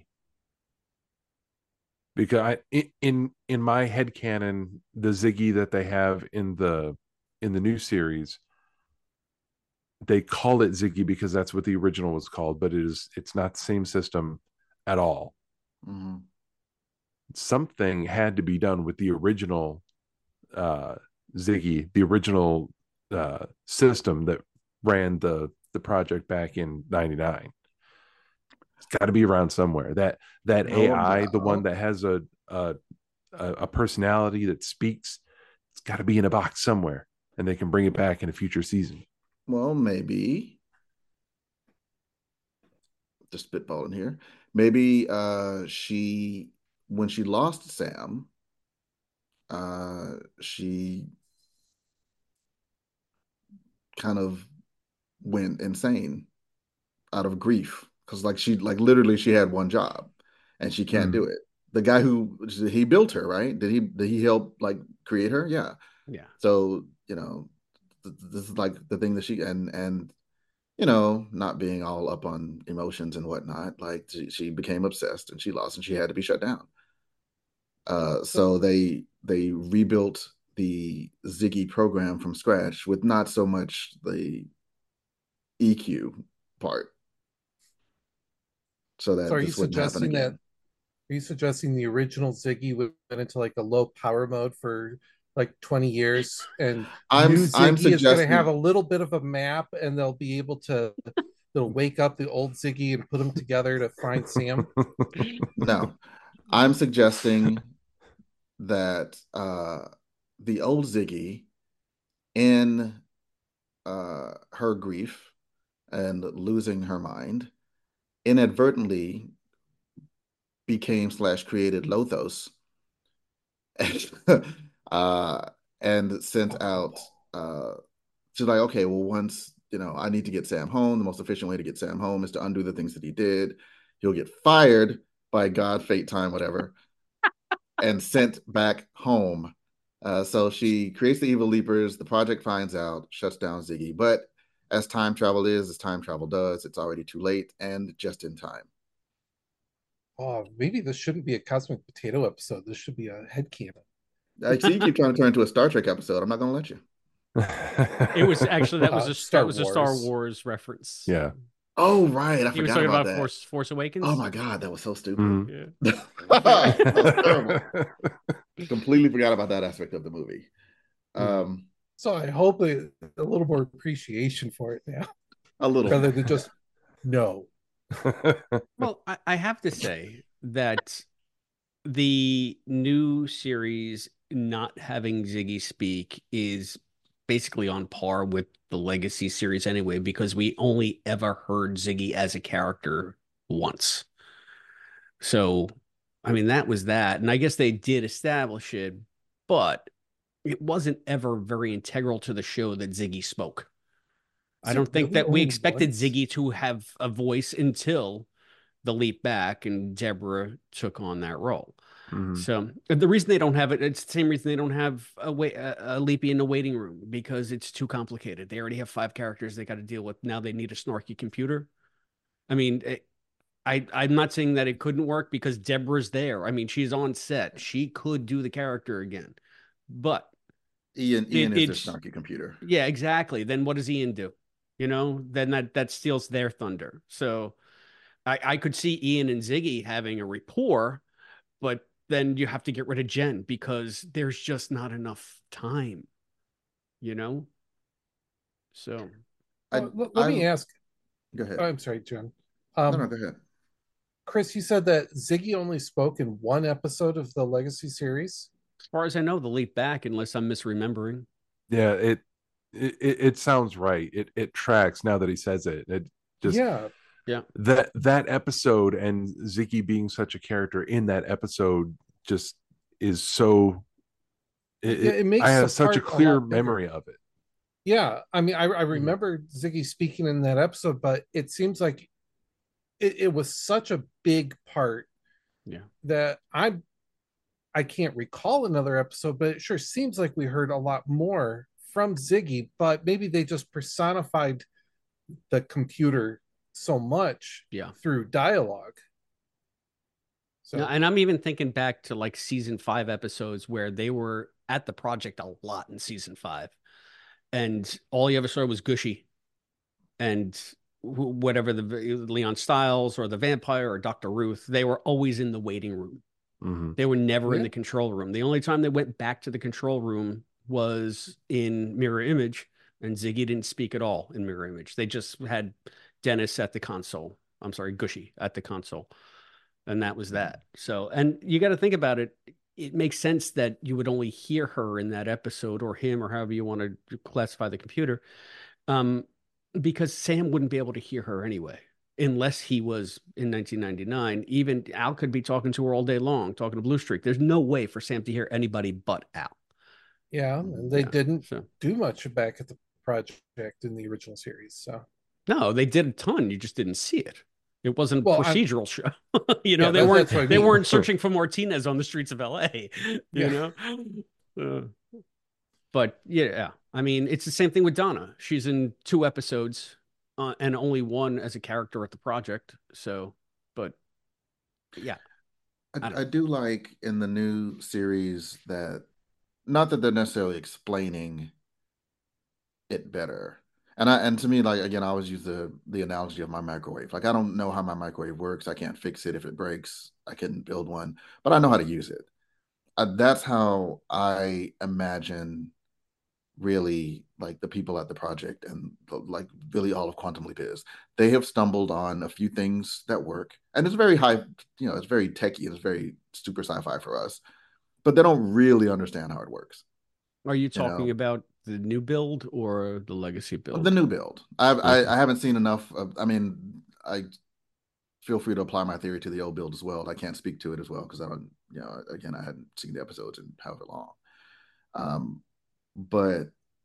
P: because in my headcanon, the Ziggy that they have in the new series, they call it Ziggy because that's what the original was called, but it's not the same system at all.
N: Mm-hmm.
P: Something had to be done with the original Ziggy, the original system that ran the project back in '99. It's got to be around somewhere. That AI, the one that has a personality that speaks, it's got to be in a box somewhere, and they can bring it back in a future season.
N: Well, maybe. Just spitballing here. Maybe when she lost Sam, she kind of went insane out of grief, because literally she had one job and she can't do it. The guy he built her, right? Did he help create her? Yeah. So this is the thing that she and not being all up on emotions and whatnot, she became obsessed and she lost and she had to be shut down. So they rebuilt the Ziggy program from scratch with not so much the EQ part, so that this wouldn't happen again.
E: Are you suggesting the original Ziggy went into a low power mode for 20 years, and new Ziggy is going to have a little bit of a map, and they'll be able to wake up the old Ziggy and put them together to find Sam?
N: No, I'm suggesting that the old Ziggy, in her grief and losing her mind, inadvertently became / created Lothos and sent out she's like, okay, well, once I need to get Sam home, the most efficient way to get Sam home is to undo the things that he did. He'll get fired by God, fate, time, whatever, and sent back home. So she creates the evil leapers. The project finds out, shuts down Ziggy, but as time travel does, it's already too late and just in time.
E: Oh, maybe this shouldn't be a Cosmic Potato episode. This should be a headcanon.
N: I see you keep trying to turn into a Star Trek episode. I'm not going to let you.
O: It was actually that was a Star Wars reference.
P: Yeah.
N: Oh right, I forgot about that.
O: Force Awakens.
N: Oh my god, that was so stupid.
P: Mm-hmm.
N: Yeah. That was terrible. Completely forgot about that aspect of the movie.
E: So I hope a little more appreciation for it now.
N: A little,
E: rather than just no.
O: Well, I have to say that the new series not having Ziggy speak is basically on par with the Legacy series anyway, because we only ever heard Ziggy as a character once. So, I mean, that was that. And I guess they did establish it, but it wasn't ever very integral to the show that Ziggy spoke. I don't think that we expected Ziggy to have a voice until the leap back and Deborah took on that role.
P: Mm-hmm.
O: So the reason they don't have it, it's the same reason they don't have a Leapy in the waiting room, because it's too complicated. They already have 5 characters they got to deal with. Now they need a snarky computer. I mean, I'm not saying that it couldn't work, because Deborah's there. I mean, she's on set. She could do the character again, but
N: Ian is their snarky computer.
O: Yeah, exactly. Then what does Ian do? Then that steals their thunder. So I could see Ian and Ziggy having a rapport, but then you have to get rid of Jen because there's just not enough time, So
E: let me ask.
N: Go ahead.
E: I'm sorry, Jen.
N: No, go ahead.
E: Chris, you said that Ziggy only spoke in one episode of the Legacy series.
O: As far as I know, the leap back, unless I'm misremembering.
P: Yeah, it sounds right. It tracks now that he says it. It just
O: yeah.
P: That episode and Ziggy being such a character in that episode just is so.
E: It makes
P: I
E: the
P: have such a
E: part
P: clear
E: lot bigger.
P: memory of it.
E: Yeah, I mean, I remember Ziggy speaking in that episode, but it seems like it was such a big part that I can't recall another episode, but it sure seems like we heard a lot more from Ziggy, but maybe they just personified the computer so much through dialogue.
O: So, and I'm even thinking back to like season 5 episodes where they were at the project a lot in season 5, and all you ever saw was Gushy and whatever the Leon Stiles or the vampire or Dr. Ruth. They were always in the waiting room.
P: Mm-hmm.
O: They were never in the control room. The only time they went back to the control room was in Mirror Image, and Ziggy didn't speak at all in Mirror Image. They just had Dennis at the console. I'm sorry, Gushy at the console. And that was that. So, and you got to think about it. It makes sense that you would only hear her in that episode, or him, or however you want to classify the computer, because Sam wouldn't be able to hear her anyway, unless he was in 1999. Even Al could be talking to her all day long, talking to Blue Streak. There's no way for Sam to hear anybody but Al.
E: Yeah, and they didn't do much back at the project in the original series. So
O: no, they did a ton. You just didn't see it. It wasn't a procedural show. They
E: mean.
O: weren't searching for Martinez on the streets of LA, you know? But yeah, I mean, it's the same thing with Donna. She's in 2 episodes and only 1 as a character at the project. So, but yeah.
N: I do like in the new series that, not that they're necessarily explaining it better. And to me, like, again, I always use the analogy of my microwave. Like, I don't know how my microwave works. I can't fix it if it breaks. I couldn't build one, but I know how to use it. That's how I imagine really like the people at the project and like really all of Quantum Leap is. They have stumbled on a few things that work, and it's very high, it's very techy, it's very super sci-fi for us, but they don't really understand how it works.
O: Are you talking about the new build or the legacy build?
N: The new build. I haven't seen enough of. I mean, I feel free to apply my theory to the old build as well. I can't speak to it as well because I don't. Again, I hadn't seen the episodes in however long. But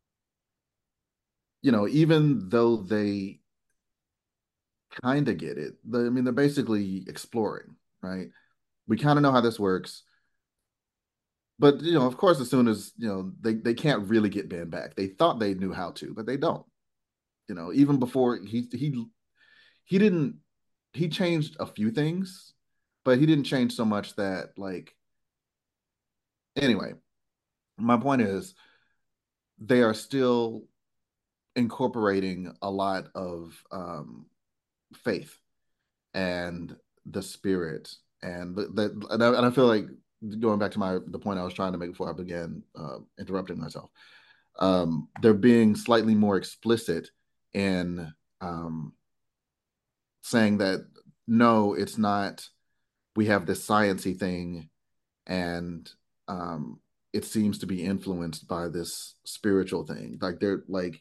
N: even though they kind of get it, they're basically exploring, right? We kind of know how this works. But, of course, as soon as, they can't really get Ben back. They thought they knew how to, but they don't. Even before he changed a few things, but he didn't change so much that, like, anyway, my point is they are still incorporating a lot of faith and the spirit and I feel like, going back to the point I was trying to make before I began interrupting myself, they're being slightly more explicit in saying that no, it's not. We have this sciencey thing, and it seems to be influenced by this spiritual thing. Like they're like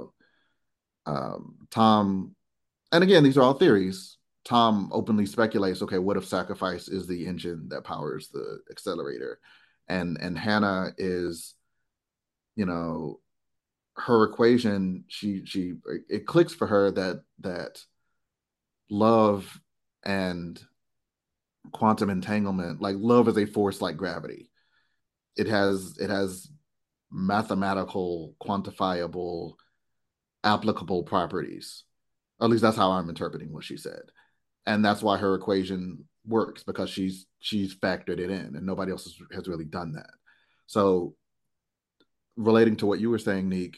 N: Tom, and again, these are all theories. Tom openly speculates, okay, what if sacrifice is the engine that powers the accelerator? And Hannah is, her equation, it clicks for her that love and quantum entanglement, like love is a force like gravity. It has mathematical, quantifiable, applicable properties. At least that's how I'm interpreting what she said. And that's why her equation works, because she's factored it in, and nobody else has really done that. So, relating to what you were saying, Neek,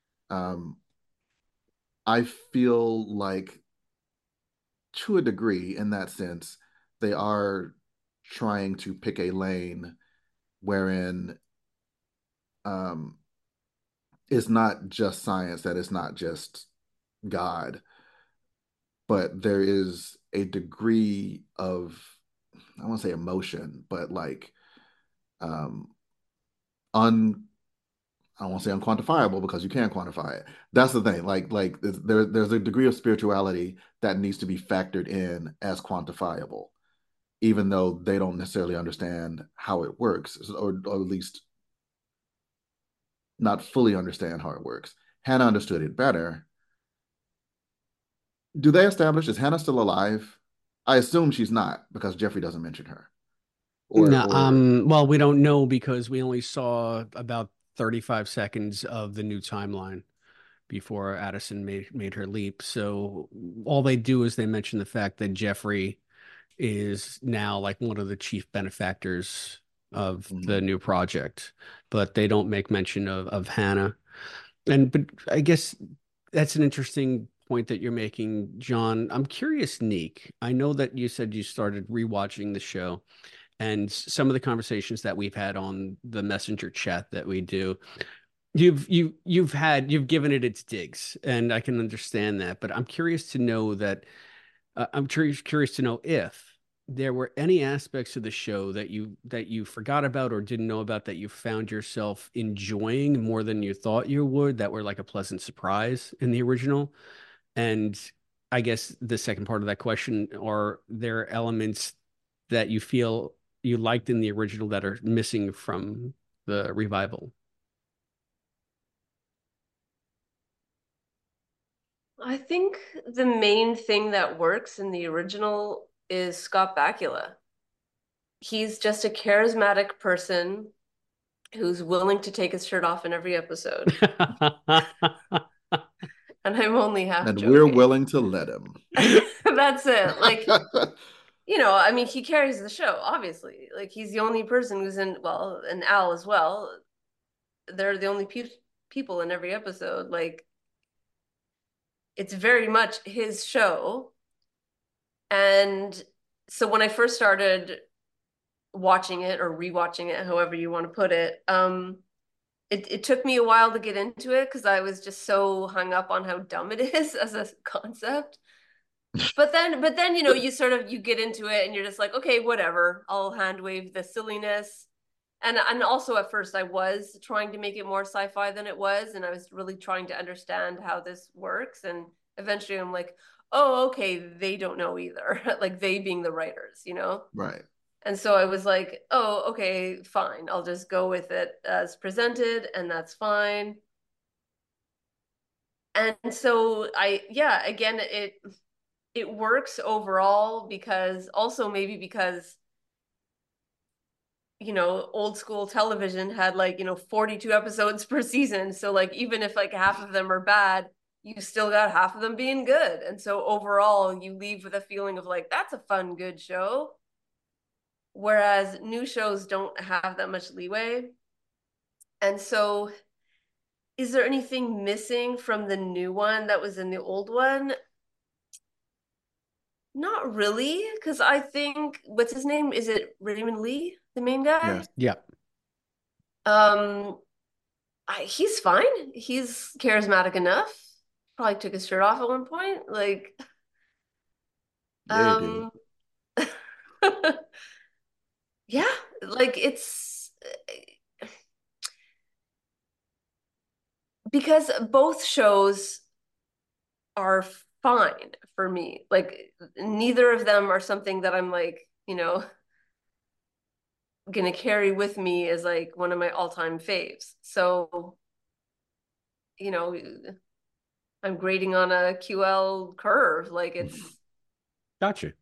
N: I feel like, to a degree, in that sense, they are trying to pick a lane wherein it's not just science, that it's not just God, but there is a degree of, I won't say emotion, but like I don't want to say unquantifiable because you can't quantify it. That's the thing. Like there's a degree of spirituality that needs to be factored in as quantifiable, even though they don't necessarily understand how it works, or at least not fully understand how it works. Hannah understood it better. Do they establish, is Hannah still alive? I assume she's not because Jeffrey doesn't mention her.
O: Well, we don't know because we only saw about 35 seconds of the new timeline before Addison made her leap. So all they do is they mention the fact that Jeffrey is now like one of the chief benefactors of the new project, but they don't make mention of Hannah. But I guess that's an interesting point that you're making, John. I'm curious, Neek. I know that you said you started rewatching the show, and some of the conversations that we've had on the messenger chat that we do, you've given it its digs, and I can understand that. But I'm curious to know that I'm curious to know if there were any aspects of the show that you forgot about or didn't know about that you found yourself enjoying more than you thought you would, that were like a pleasant surprise in the original. And I guess the second part of that question, are there elements that you feel you liked in the original that are missing from the revival?
C: I think the main thing that works in the original is Scott Bakula. He's just a charismatic person who's willing to take his shirt off in every episode. And I'm only half joking.
N: And we're willing to let him.
C: That's it. Like, I mean, he carries the show, obviously. Like, he's the only person who's in, well, and Al as well. They're the only people in every episode. Like, it's very much his show. And so when I first started watching it or rewatching it, however you want to put it, it took me a while to get into it because I was just so hung up on how dumb it is as a concept. But then you get into it and you're just like, okay, whatever, I'll hand wave the silliness. And also at first I was trying to make it more sci-fi than it was, and I was really trying to understand how this works. And eventually I'm like, oh, okay, they don't know either. Like, they being the writers,
N: Right.
C: And so I was like, oh, okay, fine. I'll just go with it as presented, and that's fine. And so again, it works overall because old school television had 42 episodes per season. So like, even if like half of them are bad, you still got half of them being good. And so overall you leave with a feeling of like, that's a fun, good show. Whereas new shows don't have that much leeway. And so is there anything missing from the new one that was in the old one? Not really, because I think, what's his name? Is it Raymond Lee, the main guy?
O: Yeah.
C: He's fine. He's charismatic enough. Probably took his shirt off at one point. Like,
N: Yeah,
C: yeah, like it's because both shows are fine for me. Like, neither of them are something that I'm like, gonna carry with me as like one of my all-time faves. So, I'm grading on a QL curve. Like, it's
O: gotcha.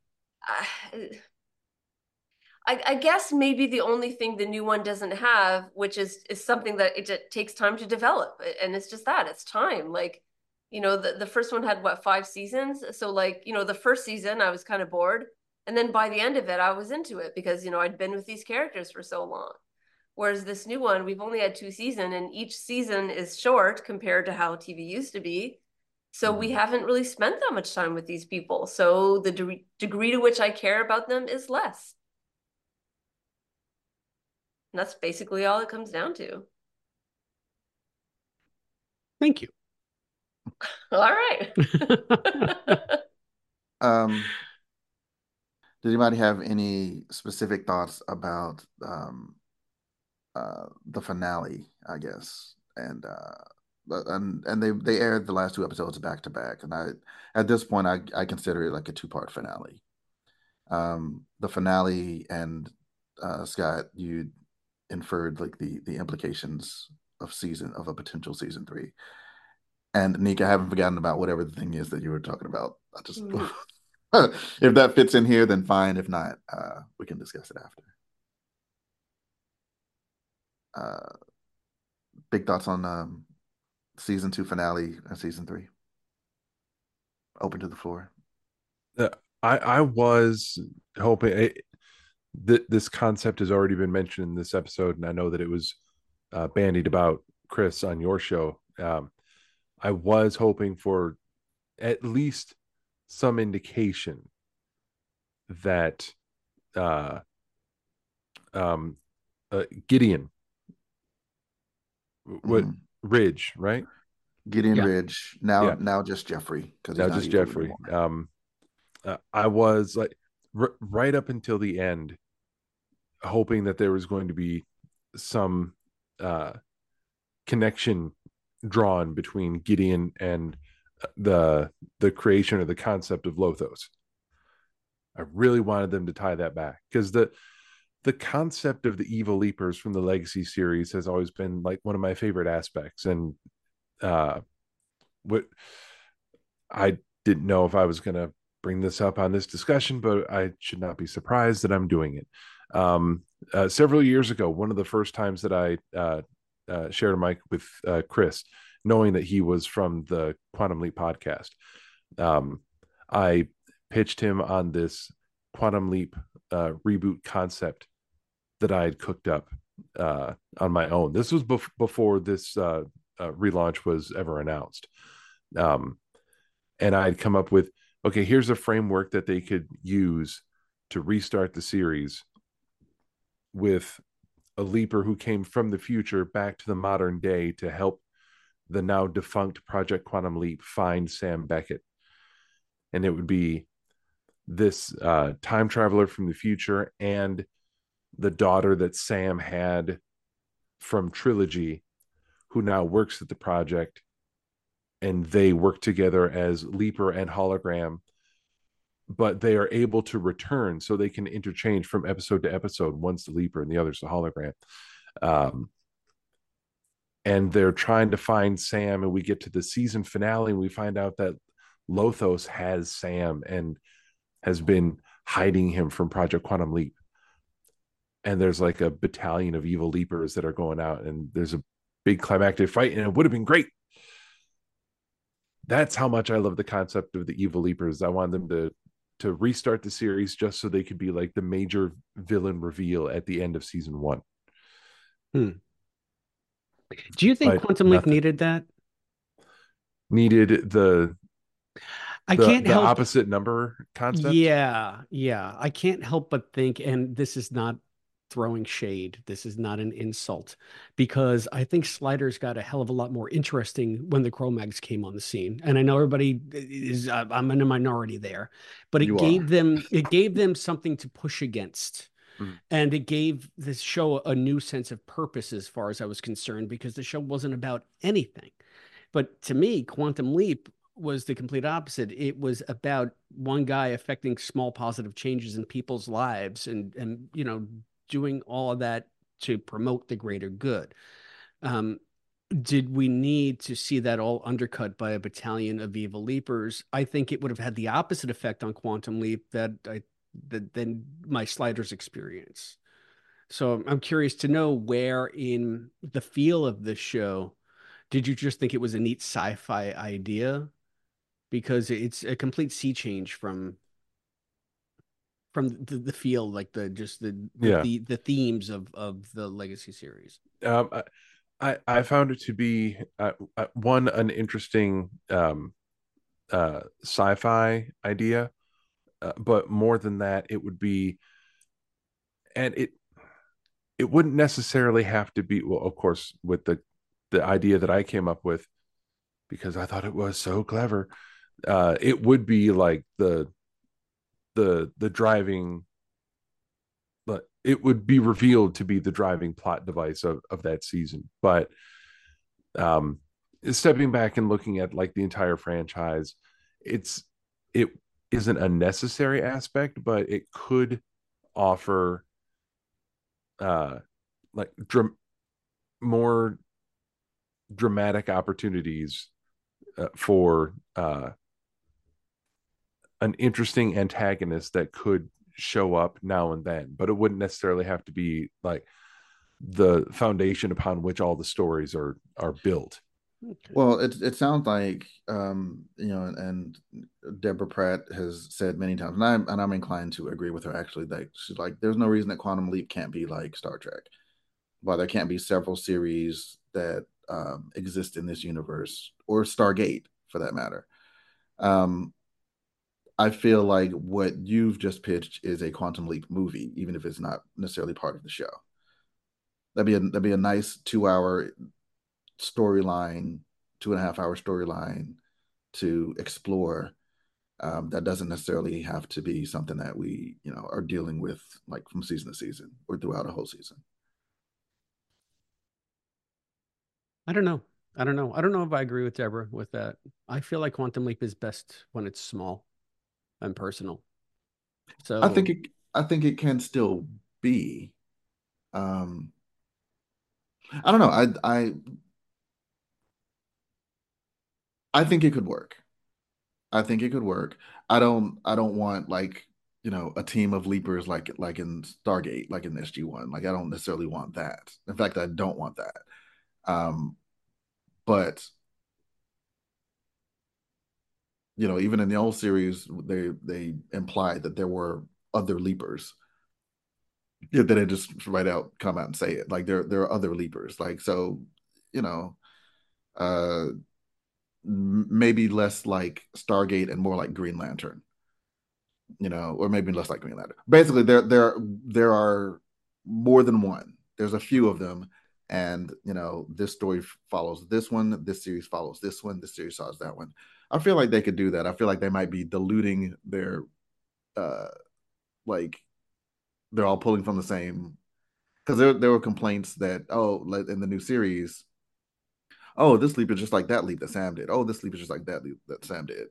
C: I guess maybe the only thing the new one doesn't have, which is something that it takes time to develop, and it's just that it's time. Like, the first one had 5 seasons, so like, the first season I was kind of bored, and then by the end of it I was into it because I'd been with these characters for so long. Whereas this new one, we've only had 2 seasons, and each season is short compared to how TV used to be. So we haven't really spent that much time with these people. So the degree to which I care about them is less. And that's basically all it comes down to.
O: Thank you.
C: All right.
N: Does anybody have any specific thoughts about the finale, I guess? And they aired the last two episodes back to back, and at this point I consider it like a two-part finale. The finale, and Scott, you inferred like the implications of a potential season 3. And Nick, I haven't forgotten about whatever the thing is that you were talking about. I just if that fits in here, then fine. If not, we can discuss it after. Big thoughts on season 2 finale and season 3. Open to the floor.
P: I was hoping this concept has already been mentioned in this episode, and I know that it was bandied about, Chris, on your show. I was hoping for at least some indication that Gideon, Ridge, right?
N: Gideon Ridge. Now just Jeffrey.
P: Now just Jeffrey. I was like right up until the end, hoping that there was going to be some connection drawn between Gideon and the creation or the concept of Lothos. I really wanted them to tie that back, because the concept of the evil leapers from the Legacy series has always been like one of my favorite aspects. And what I didn't know if I was going to bring this up on this discussion, but I should not be surprised that I'm doing it. Several years ago, one of the first times that I shared a mic with Chris, knowing that he was from the Quantum Leap podcast, I pitched him on this Quantum Leap reboot concept that I had cooked up on my own. This was before this relaunch was ever announced. And I had come up with, okay, here's a framework that they could use to restart the series with a leaper who came from the future back to the modern day to help the now defunct Project Quantum Leap find Sam Beckett. And it would be this time traveler from the future and the daughter that Sam had from Trilogy, who now works at the project, and they work together as Leaper and Hologram, but they are able to return, so they can interchange from episode to episode. One's the Leaper and the other's the Hologram. And they're trying to find Sam, and we get to the season finale, and we find out that Lothos has Sam and has been hiding him from Project Quantum Leap. And there's like a battalion of evil leapers that are going out, and there's a big climactic fight, and it would have been great. That's how much I love the concept of the evil leapers. I want them to restart the series just so they could be like the major villain reveal at the end of season 1.
O: Do you think Quantum Leap needed that?
P: Needed the
O: help
P: opposite number concept?
O: Yeah. I can't help but think, and this is not throwing shade, this is not an insult, because I think Sliders got a hell of a lot more interesting when the Cro-Mags came on the scene. And I know everybody is, I'm in a minority there, but it gave them something to push against. And it gave this show a new sense of purpose as far as I was concerned, because the show wasn't about anything. But to me, Quantum Leap was the complete opposite. It was about one guy affecting small positive changes in people's lives and you know, doing all of that to promote the greater good. Did we need to see that all undercut by a battalion of evil leapers? I think it would have had the opposite effect on Quantum Leap than my Sliders experience. So I'm curious to know, where in the feel of this show did you just think it was a neat sci-fi idea? Because it's a complete sea change from the feel, like the themes of the Legacy series.
P: I found it to be an interesting sci-fi idea, but more than that, it would be, and it wouldn't necessarily have to be, well, of course, with the idea that I came up with, because I thought it was so clever. It would be like the the driving, but it would be revealed to be the driving plot device of that season. But stepping back and looking at like the entire franchise, it isn't a necessary aspect, but it could offer like more dramatic opportunities for an interesting antagonist that could show up now and then, but it wouldn't necessarily have to be like the foundation upon which all the stories are built.
N: Well, it sounds like and Deborah Pratt has said many times, and I'm inclined to agree with her actually, that she's like, there's no reason that Quantum Leap can't be like Star Trek. While there can't be several series that exist in this universe, or Stargate for that matter. I feel like what you've just pitched is a Quantum Leap movie, even if it's not necessarily part of the show. That'd be a nice 2-hour storyline, 2.5-hour storyline to explore. That doesn't necessarily have to be something that we, are dealing with like from season to season or throughout a whole season.
O: I don't know. I don't know if I agree with Deborah with that. I feel like Quantum Leap is best when it's small and personal. So
N: I think it can still be. I don't know. I think it could work. I think it could work. I don't want like, a team of leapers like in Stargate, like in SG-1. Like I don't necessarily want that. In fact, I don't want that. But even in the old series, they implied that there were other leapers. Yeah, they didn't just right out come out and say it. Like there are other leapers. Like so, maybe less like Stargate and more like Green Lantern. Or maybe less like Green Lantern. Basically, there are more than one. There's a few of them. And, this story follows this one, this series follows this one, this series follows that one. I feel like they could do that. I feel like they might be diluting their, like, they're all pulling from the same, because there were complaints that, in the new series, this leap is just like that leap that Sam did. Oh, this leap is just like that leap that Sam did.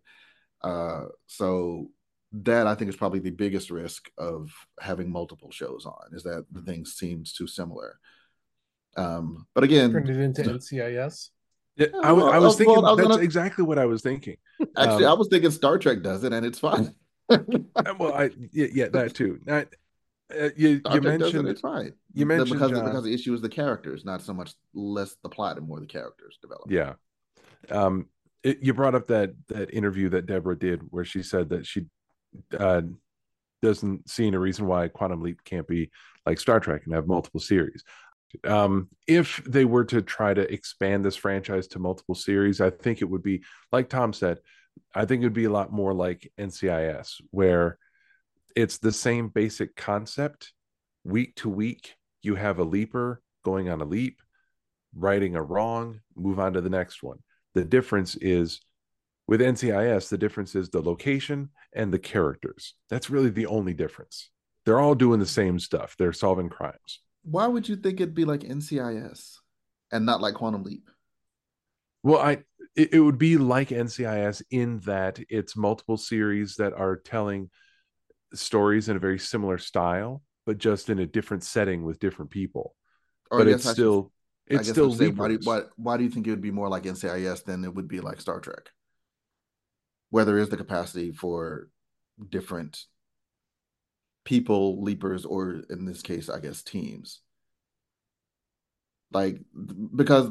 N: So that I think is probably the biggest risk of having multiple shows on, is that the thing seems too similar. But again,
E: turned it into NCIS.
P: Yeah, I was thinking that's exactly what I was thinking.
N: Actually, I was thinking Star Trek does it, and it's fine.
P: Well, that too. You mentioned
N: it's fine.
P: You mentioned
N: because the issue is the characters, not so much less the plot and more the characters develop.
P: Yeah. You brought up that interview that Deborah did, where she said that she doesn't see any reason why Quantum Leap can't be like Star Trek and have multiple series. If they were to try to expand this franchise to multiple series, I think it would be, like Tom said, I think it would be a lot more like NCIS, where it's the same basic concept. Week to week, you have a leaper going on a leap, righting a wrong, move on to the next one. The difference is, with NCIS, the difference is the location and the characters. That's really the only difference. They're all doing the same stuff. They're solving crimes.
N: Why would you think it'd be like NCIS and not like Quantum Leap?
P: Well, it would be like NCIS in that it's multiple series that are telling stories in a very similar style, but just in a different setting with different people. But it's still
N: why do you think it would be more like NCIS than it would be like Star Trek, where there is the capacity for different people, leapers, or in this case, I guess, teams? Like, because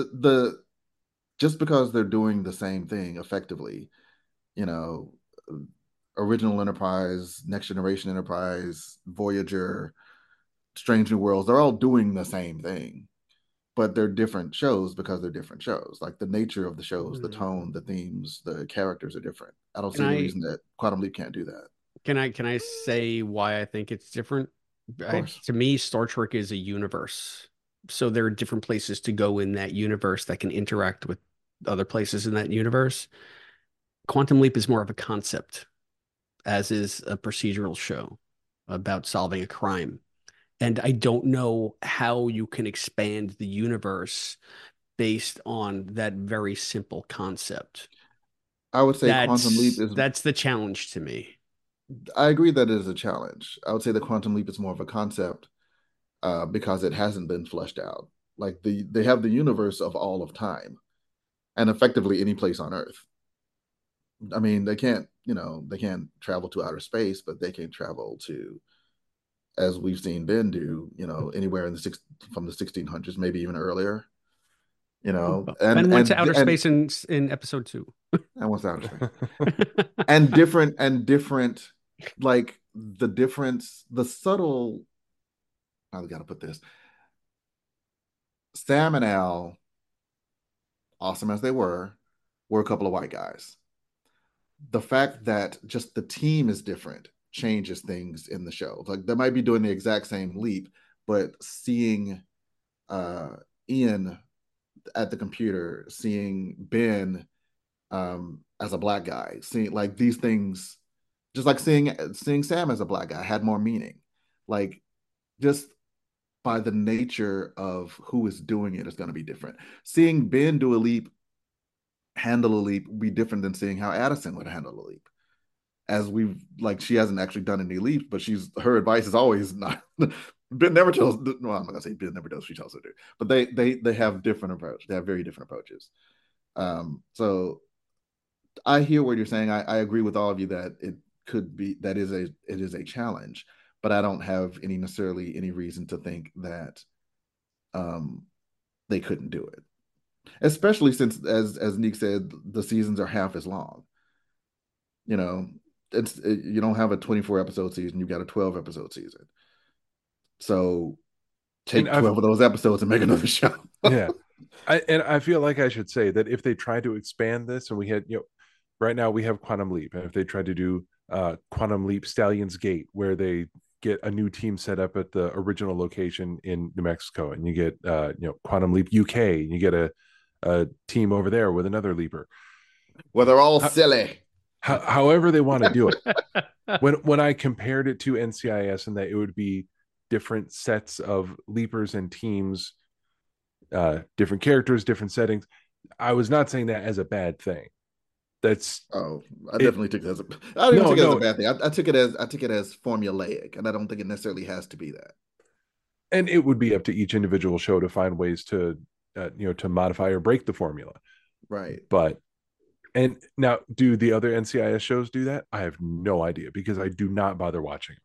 N: just because they're doing the same thing effectively, Original Enterprise, Next Generation Enterprise, Voyager, Strange New Worlds, they're all doing the same thing, but they're different shows because they're different shows. Like the nature of the shows, the tone, the themes, the characters are different. I don't see any reason that Quantum Leap can't do that.
O: Can I say why I think it's different? To me, Star Trek is a universe. So there are different places to go in that universe that can interact with other places in that universe. Quantum Leap is more of a concept. as is a procedural show about solving a crime. And I don't know how you can expand the universe based on that very simple concept.
N: I would say Quantum Leap is.
O: That's the challenge to me.
N: I agree that it is a challenge. I would say the Quantum Leap is more of a concept because it hasn't been fleshed out. Like they have the universe of all of time, and effectively any place on Earth. I mean, they can't travel to outer space, but they can travel to, as we've seen Ben do, anywhere from the 1600s, maybe even earlier. And
O: Ben went to outer space in episode 2.
N: And went to outer space. and different, like the difference, the subtle. I got to put this. Sam and Al, awesome as they were a couple of white guys. The fact that just the team is different changes things in the show. Like they might be doing the exact same leap, but seeing Ian at the computer, seeing Ben as a black guy, seeing like these things, just like seeing Sam as a black guy had more meaning. Like just by the nature of who is doing it is going to be different. Seeing Ben do a leap, handle a leap, would be different than seeing how Addison would handle a leap. As she hasn't actually done any leaps, but her advice is always not. Ben never tells. Well, I'm not gonna say Ben never does. She tells her to. But they have different approach. They have very different approaches. So I hear what you're saying. I agree with all of you that it is a challenge, but I don't have necessarily any reason to think that they couldn't do it. Especially since, as Nick said, the seasons are half as long. You don't have a 24 episode season, you've got a 12 episode season. So take 12 of those episodes and make another show.
P: Yeah. I feel like I should say that if they try to expand this, and we had, right now we have Quantum Leap, and if they try to do Quantum Leap Stallions Gate, where they get a new team set up at the original location in New Mexico, and you get Quantum Leap UK, and you get a team over there with another leaper.
N: Well, they're all silly.
P: However they want to do it. When I compared it to NCIS, and that it would be different sets of leapers and teams, different characters, different settings, I was not saying that as a bad thing. I definitely took it as a. I didn't take it as a bad thing. I took it as formulaic, and I don't think it necessarily has to be that. And it would be up to each individual show to find ways to to modify or break the formula.
N: Right.
P: And now, do the other NCIS shows do that? I have no idea, because I do not bother watching.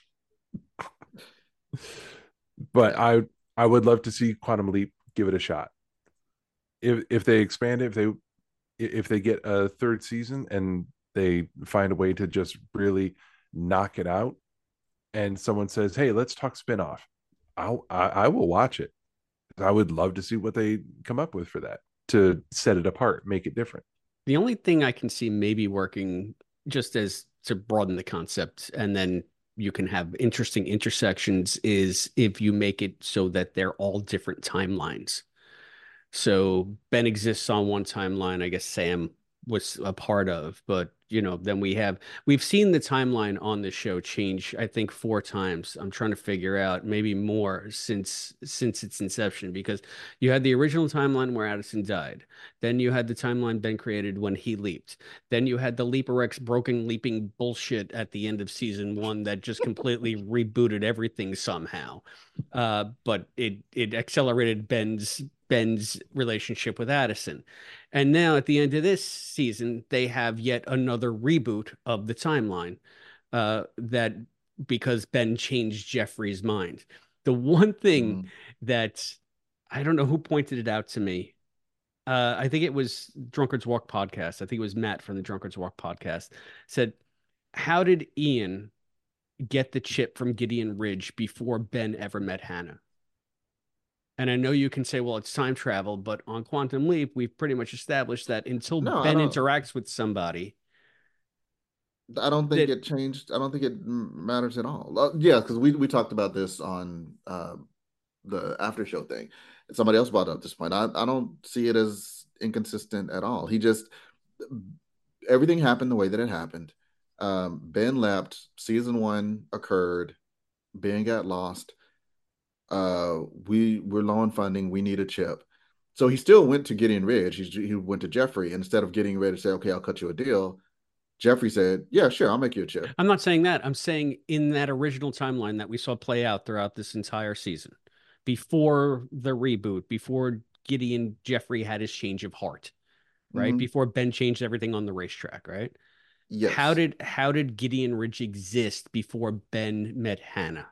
P: But I would love to see Quantum Leap give it a shot. If they expand it, if they get a third season and they find a way to just really knock it out, and someone says, "Hey, let's talk spinoff," I will watch it. I would love to see what they come up with for that, to set it apart, make it different.
O: The only thing I can see maybe working, just as to broaden the concept, and then you can have interesting intersections, is if you make it so that they're all different timelines. So Ben exists on one timeline, I guess Sam was a part of, but then we've seen the timeline on the show change, I think 4 times. I'm trying to figure out, maybe more, since its inception, because you had the original timeline where Addison died. Then you had the timeline Ben created when he leaped. Then you had the Leaper X broken leaping bullshit at the end of season 1 that just completely rebooted everything somehow. But it accelerated Ben's relationship with Addison. And now at the end of this season, they have yet another reboot of the timeline, that because Ben changed Jeffrey's mind. The one thing that I don't know who pointed it out to me. I think it was Drunkard's Walk podcast. I think it was Matt from the Drunkard's Walk podcast said, how did Ian get the chip from Gideon Ridge before Ben ever met Hannah? And I know you can say, well, it's time travel, but on Quantum Leap, we've pretty much established that until Ben interacts with somebody.
N: I don't think it changed. I don't think it matters at all. Yeah, because we talked about this on the after show thing. Somebody else brought up this point. I don't see it as inconsistent at all. Everything happened the way that it happened. Ben left, season 1 occurred, Ben got lost. We're low on funding, we need a chip. So he still went to Gideon Ridge. He went to Jeffrey, and instead of getting ready to say, okay, I'll cut you a deal, Jeffrey said, yeah, sure, I'll make you a chip.
O: I'm not saying that. I'm saying in that original timeline that we saw play out throughout this entire season, before the reboot, before Gideon Jeffrey had his change of heart, right? Before Ben changed everything on the racetrack, right?
N: Yes.
O: How did Gideon Ridge exist before Ben met Hannah?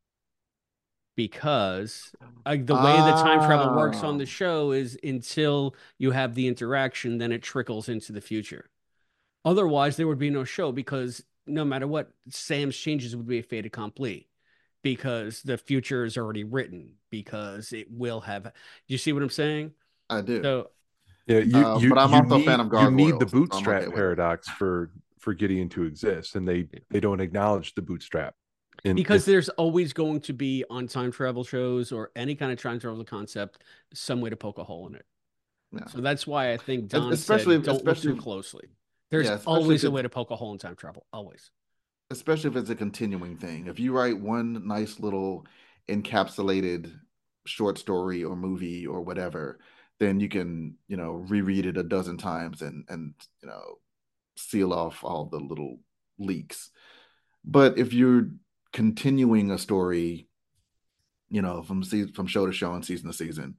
O: Because the way the time travel works on the show is until you have the interaction, then it trickles into the future. Otherwise, there would be no show, because no matter what, Sam's changes would be a fait accompli, because the future is already written, because it will have. Do you see what I'm saying?
N: I do.
O: So,
P: yeah,
N: but I'm also a fan of
P: you need the
N: gargoyles, so I'm
P: bootstrap
N: okay with it.
P: paradox for Gideon to exist, and they don't acknowledge the bootstrap.
O: Because there's always going to be, on time travel shows or any kind of time travel concept, some way to poke a hole in it.
N: Yeah.
O: So that's why I think Don
N: Especially-
O: said, don't look
N: especially-
O: too closely. There's
N: Yeah, especially
O: always
N: if
O: a way
N: it's-
O: to poke a hole in time travel. Always.
N: Especially if it's a continuing thing. If you write one nice little encapsulated short story or movie or whatever, then you can, reread it a dozen times and seal off all the little leaks. But if you're continuing a story, from show to show and season to season,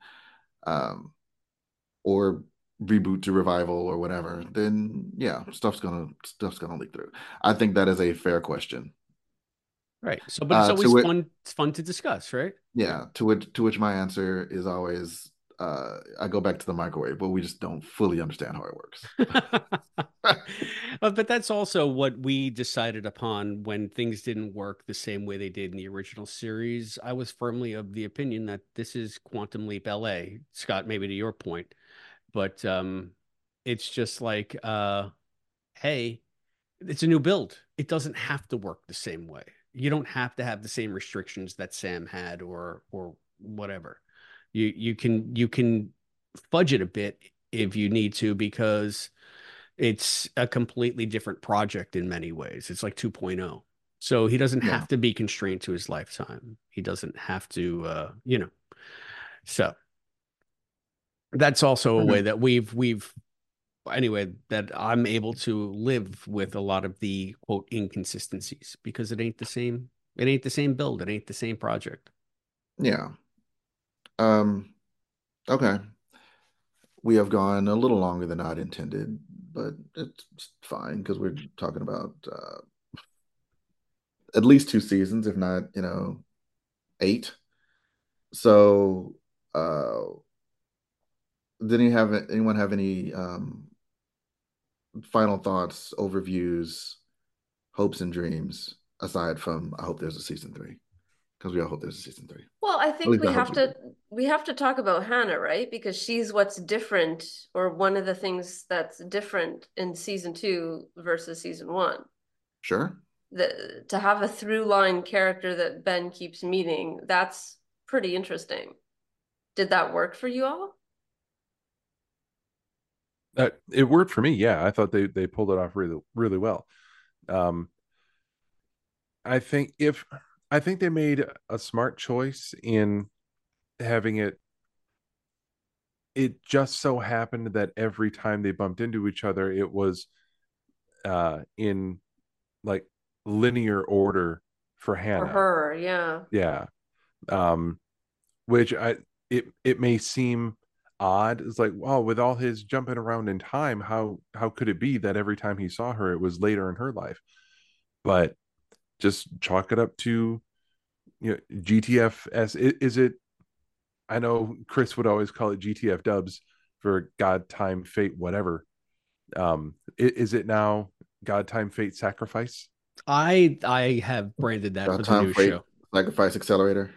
N: or reboot to revival or whatever, then yeah, stuff's gonna leak through. I think that is a fair question.
O: Right. So, but it's always fun. It's fun to discuss, right?
N: Yeah. To which my answer is always, I go back to the microwave, but we just don't fully understand how it works.
O: But that's also what we decided upon when things didn't work the same way they did in the original series. I was firmly of the opinion that this is Quantum Leap LA. Scott, maybe to your point, but it's just like, hey, it's a new build. It doesn't have to work the same way. You don't have to have the same restrictions that Sam had or whatever. You can fudge it a bit if you need to, because it's a completely different project in many ways. It's like 2.0. So he doesn't have to be constrained to his lifetime. He doesn't have to, So that's also a way that that I'm able to live with a lot of the quote inconsistencies, because it ain't the same. It ain't the same build. It ain't the same project.
N: Yeah. Okay. We have gone a little longer than I'd intended, but it's fine because we're talking about at least 2 seasons, if not, 8. So, did anyone have any final thoughts, overviews, hopes and dreams, aside from I hope there's a season 3? Because we all hope there's a season 3.
C: Well, I think we have to talk about Hannah, right? Because she's what's different, or one of the things that's different in season 2 versus season 1.
N: Sure.
C: To have a through line character that Ben keeps meeting, that's pretty interesting. Did that work for you all?
P: It worked for me. Yeah, I thought they pulled it off really, really well. I think they made a smart choice in having it. It just so happened that every time they bumped into each other, it was in like linear order for Hannah.
C: For her, yeah.
P: Yeah. Which it may seem odd. It's like, wow, with all his jumping around in time, how could it be that every time he saw her, it was later in her life? But just chalk it up to, GTFS. Is it? I know Chris would always call it GTF dubs for God, Time, Fate, whatever. Is it now God, Time, Fate, Sacrifice?
O: I have branded that for the new show.
N: Sacrifice Accelerator.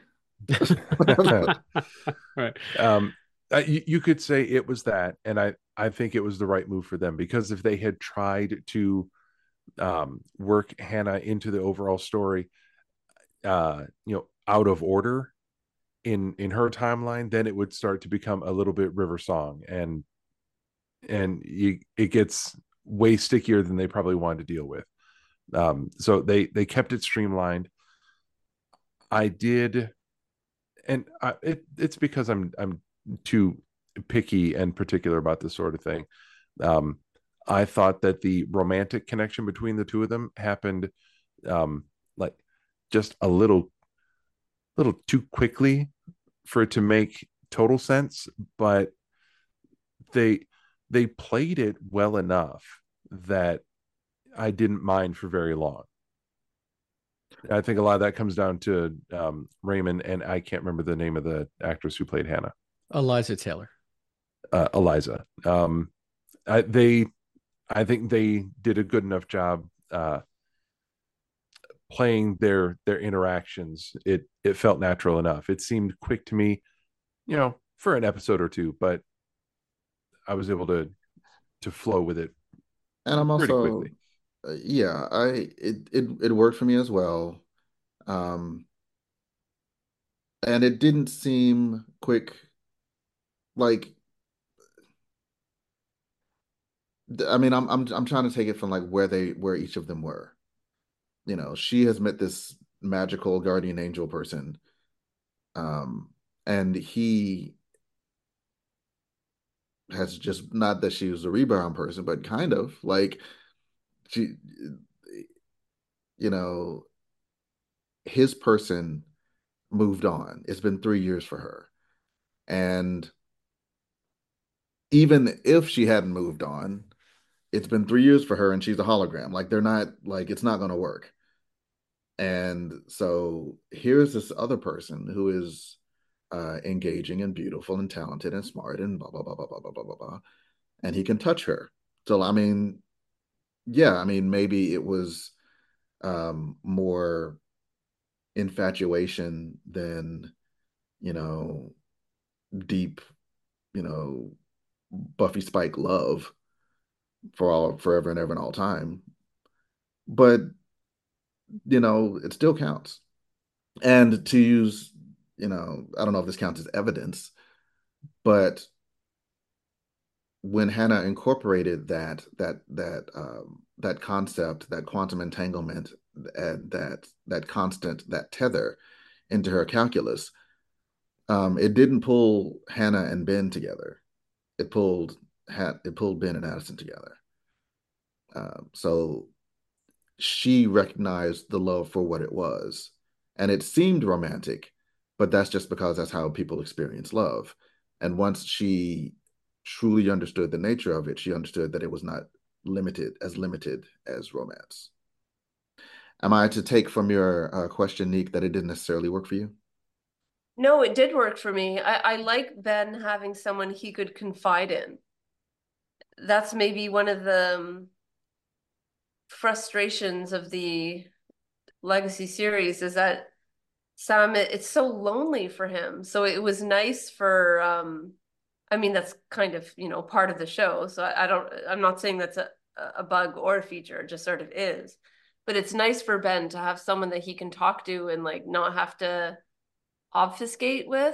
O: Right.
P: You could say it was that, and I think it was the right move for them, because if they had tried to work Hannah into the overall story, out of order in her timeline, then it would start to become a little bit River Song, and it gets way stickier than they probably wanted to deal with. So they kept it streamlined. I did, and it's because I'm too picky and particular about this sort of thing. I thought that the romantic connection between the two of them happened like just a little too quickly for it to make total sense, but they played it well enough that I didn't mind for very long. I think a lot of that comes down to Raymond, and I can't remember the name of the actress who played Hannah.
O: Eliza Taylor.
P: Eliza. I think they did a good enough job playing their interactions. It felt natural enough. It seemed quick to me, for an episode or two, but I was able to flow with it.
N: And I'm
P: pretty
N: also,
P: quickly.
N: It worked for me as well. And it didn't seem quick. Like, I mean, I'm trying to take it from like where each of them were. She has met this magical guardian angel person, and he has just, not that she was a rebound person, but kind of like she, his person moved on. It's been 3 years for her, and even if she hadn't moved on, it's been 3 years for her, and she's a hologram. Like, they're not, like, it's not going to work. And so here's this other person who is engaging and beautiful and talented and smart and blah blah blah blah blah blah blah blah blah, and he can touch her. So I mean, yeah, I mean, maybe it was more infatuation than deep, Buffy Spike love for forever and ever and all time. But it still counts. And to use, I don't know if this counts as evidence, but when Hannah incorporated that concept, that quantum entanglement, and that constant, that tether into her calculus, it didn't pull Hannah and Ben together. It pulled Ben and Addison together. So she recognized the love for what it was, and it seemed romantic, but that's just because that's how people experience love. And once she truly understood the nature of it, she understood that it was not limited as romance. Am I to take from your question, Neek, that it didn't necessarily work for you?
C: No, it did work for me. I like Ben having someone he could confide in. That's maybe one of the frustrations of the Legacy series, is that Sam, it's so lonely for him. So it was nice for, I mean, that's kind of, part of the show. So I'm not saying that's a bug or a feature, it just sort of is. But it's nice for Ben to have someone that he can talk to and like not have to obfuscate with.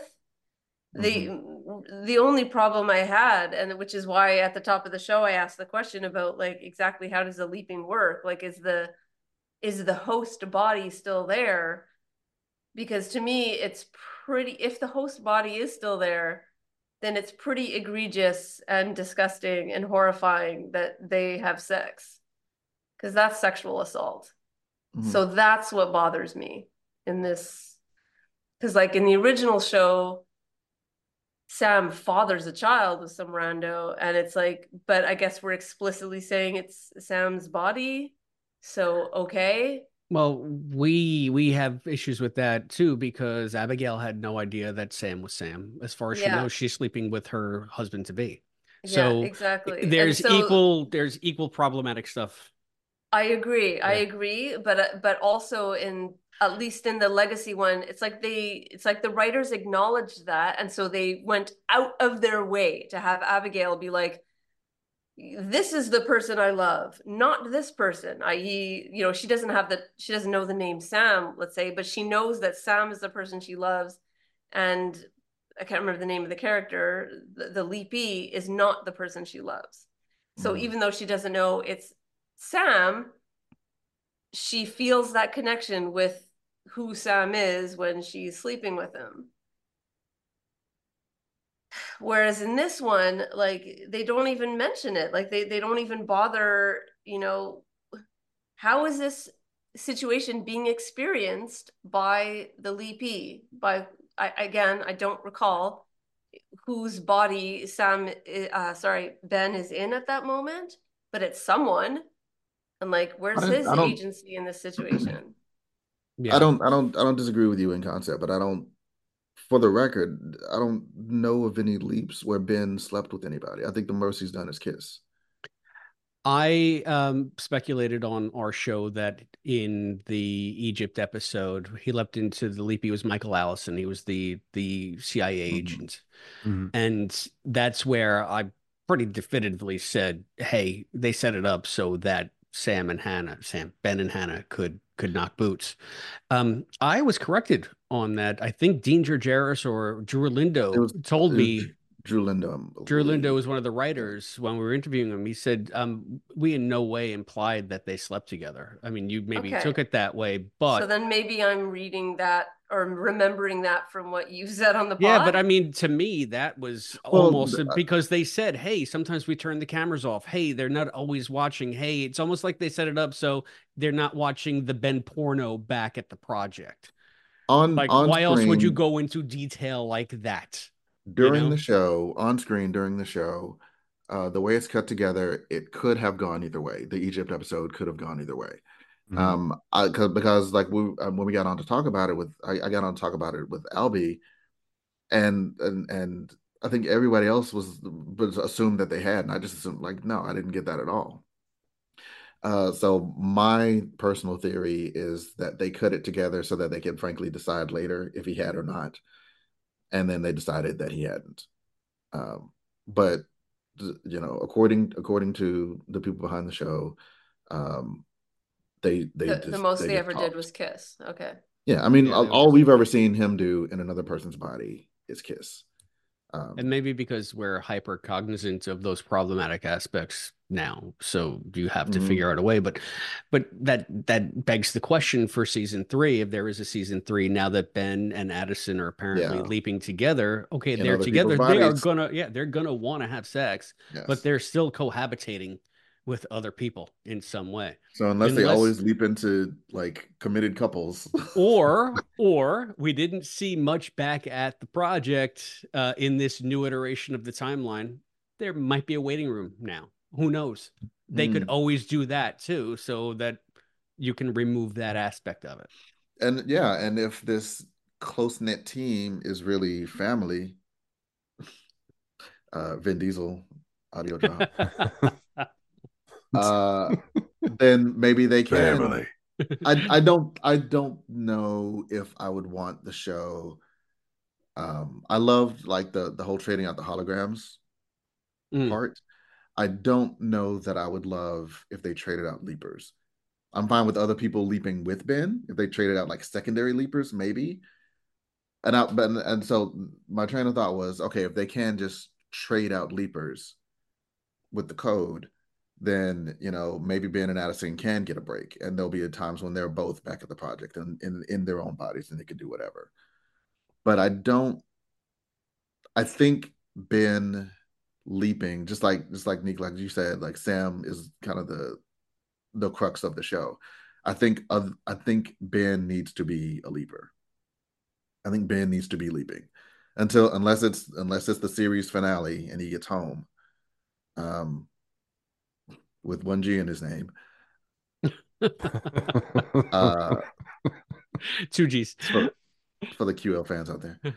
C: The only problem I had, and which is why at the top of the show I asked the question about like exactly how does the leaping work? Like, is the host body still there? Because to me, it's pretty, if the host body is still there, then it's pretty egregious and disgusting and horrifying that they have sex, because that's sexual assault. So that's what bothers me in this, because like in the original show, Sam fathers a child with some rando, and it's like, but I guess we're explicitly saying it's Sam's body, so okay.
O: Well, we have issues with that too, because Abigail had no idea that Sam was Sam. As far as she knows, she's sleeping with her husband to be. So
C: yeah, exactly.
O: There's equal problematic stuff.
C: I agree, but also in, at least in the Legacy one, it's like the writers acknowledged that, and so they went out of their way to have Abigail be like, this is the person I love, not this person. I.e., she doesn't know the name Sam, let's say, but she knows that Sam is the person she loves, and I can't remember the name of the character, the Leapy is not the person she loves. So even though she doesn't know it's Sam, she feels that connection with who Sam is when she's sleeping with him. Whereas in this one, like, they don't even mention it. Like, they don't even bother, how is this situation being experienced by the Leapee? I don't recall whose body Ben is in at that moment, but it's someone. And like, where's his agency in this situation?
N: Yeah. I don't disagree with you in concept, but for the record, I don't know of any leaps where Ben slept with anybody. I think the most he's done is kiss.
O: I speculated on our show that in the Egypt episode, he leapt into the Leapee was Michael Allison. He was the CIA agent.
P: Mm-hmm.
O: And that's where I pretty definitively said, hey, they set it up so that Ben and Hannah could knock boots. I was corrected on that. I think Dean Georgaris or Drew Lindo told me.
N: Drew Lindo.
O: Drew Lindo was one of the writers when we were interviewing him. He said, we in no way implied that they slept together. I mean, you maybe took it that way, but.
C: So then maybe I'm reading that or remembering that from what you said on the pod.
O: Yeah, but I mean, to me, that was almost because they said, hey, sometimes we turn the cameras off. Hey, they're not always watching. Hey, it's almost like they set it up so they're not watching the Ben porno back at the project.
N: On
O: why else would you go into detail like that?
N: During the show, on screen during the show, the way it's cut together, it could have gone either way. The Egypt episode could have gone either way.
P: Mm-hmm.
N: Because like when we got on to talk about it I got on to talk about it with Albie, and I think everybody else was assumed that they had, and I just assumed like, no, I didn't get that at all. So my personal theory is that they cut it together so that they could frankly decide later if he had or not. And then they decided that he hadn't. But according to the people behind the show,
C: the most they ever did was kiss. Okay.
N: Yeah, I mean, all we've ever seen him do in another person's body is kiss.
O: And maybe because we're hyper cognizant of those problematic aspects now, so you have to figure out a way. But that begs the question for season 3, if there is a season 3, now that Ben and Addison are apparently leaping together. Okay, they're together. They're gonna want to have sex, but they're still cohabitating with other people in some way.
N: So unless they always leap into like committed couples,
O: or we didn't see much back at the project in this new iteration of the timeline, there might be a waiting room now. Who knows? They could always do that too, so that you can remove that aspect of it.
N: And if this close-knit team is really family, Vin Diesel audio drop. Then maybe they can.
P: Family.
N: I don't know if I would want the show. I loved like the whole trading out the holograms part. I don't know that I would love if they traded out leapers. I'm fine with other people leaping with Ben. If they traded out like secondary leapers, maybe. And so my train of thought was, okay, if they can just trade out leapers with the code, then maybe Ben and Addison can get a break, and there'll be times when they're both back at the project and in their own bodies, and they can do whatever. But I think Ben leaping, just like Nick, like you said, like Sam is kind of the crux of the show. I think Ben needs to be a leaper. I think Ben needs to be leaping unless it's the series finale and he gets home. With one G in his name.
O: 2 G's.
N: For the QL fans out there.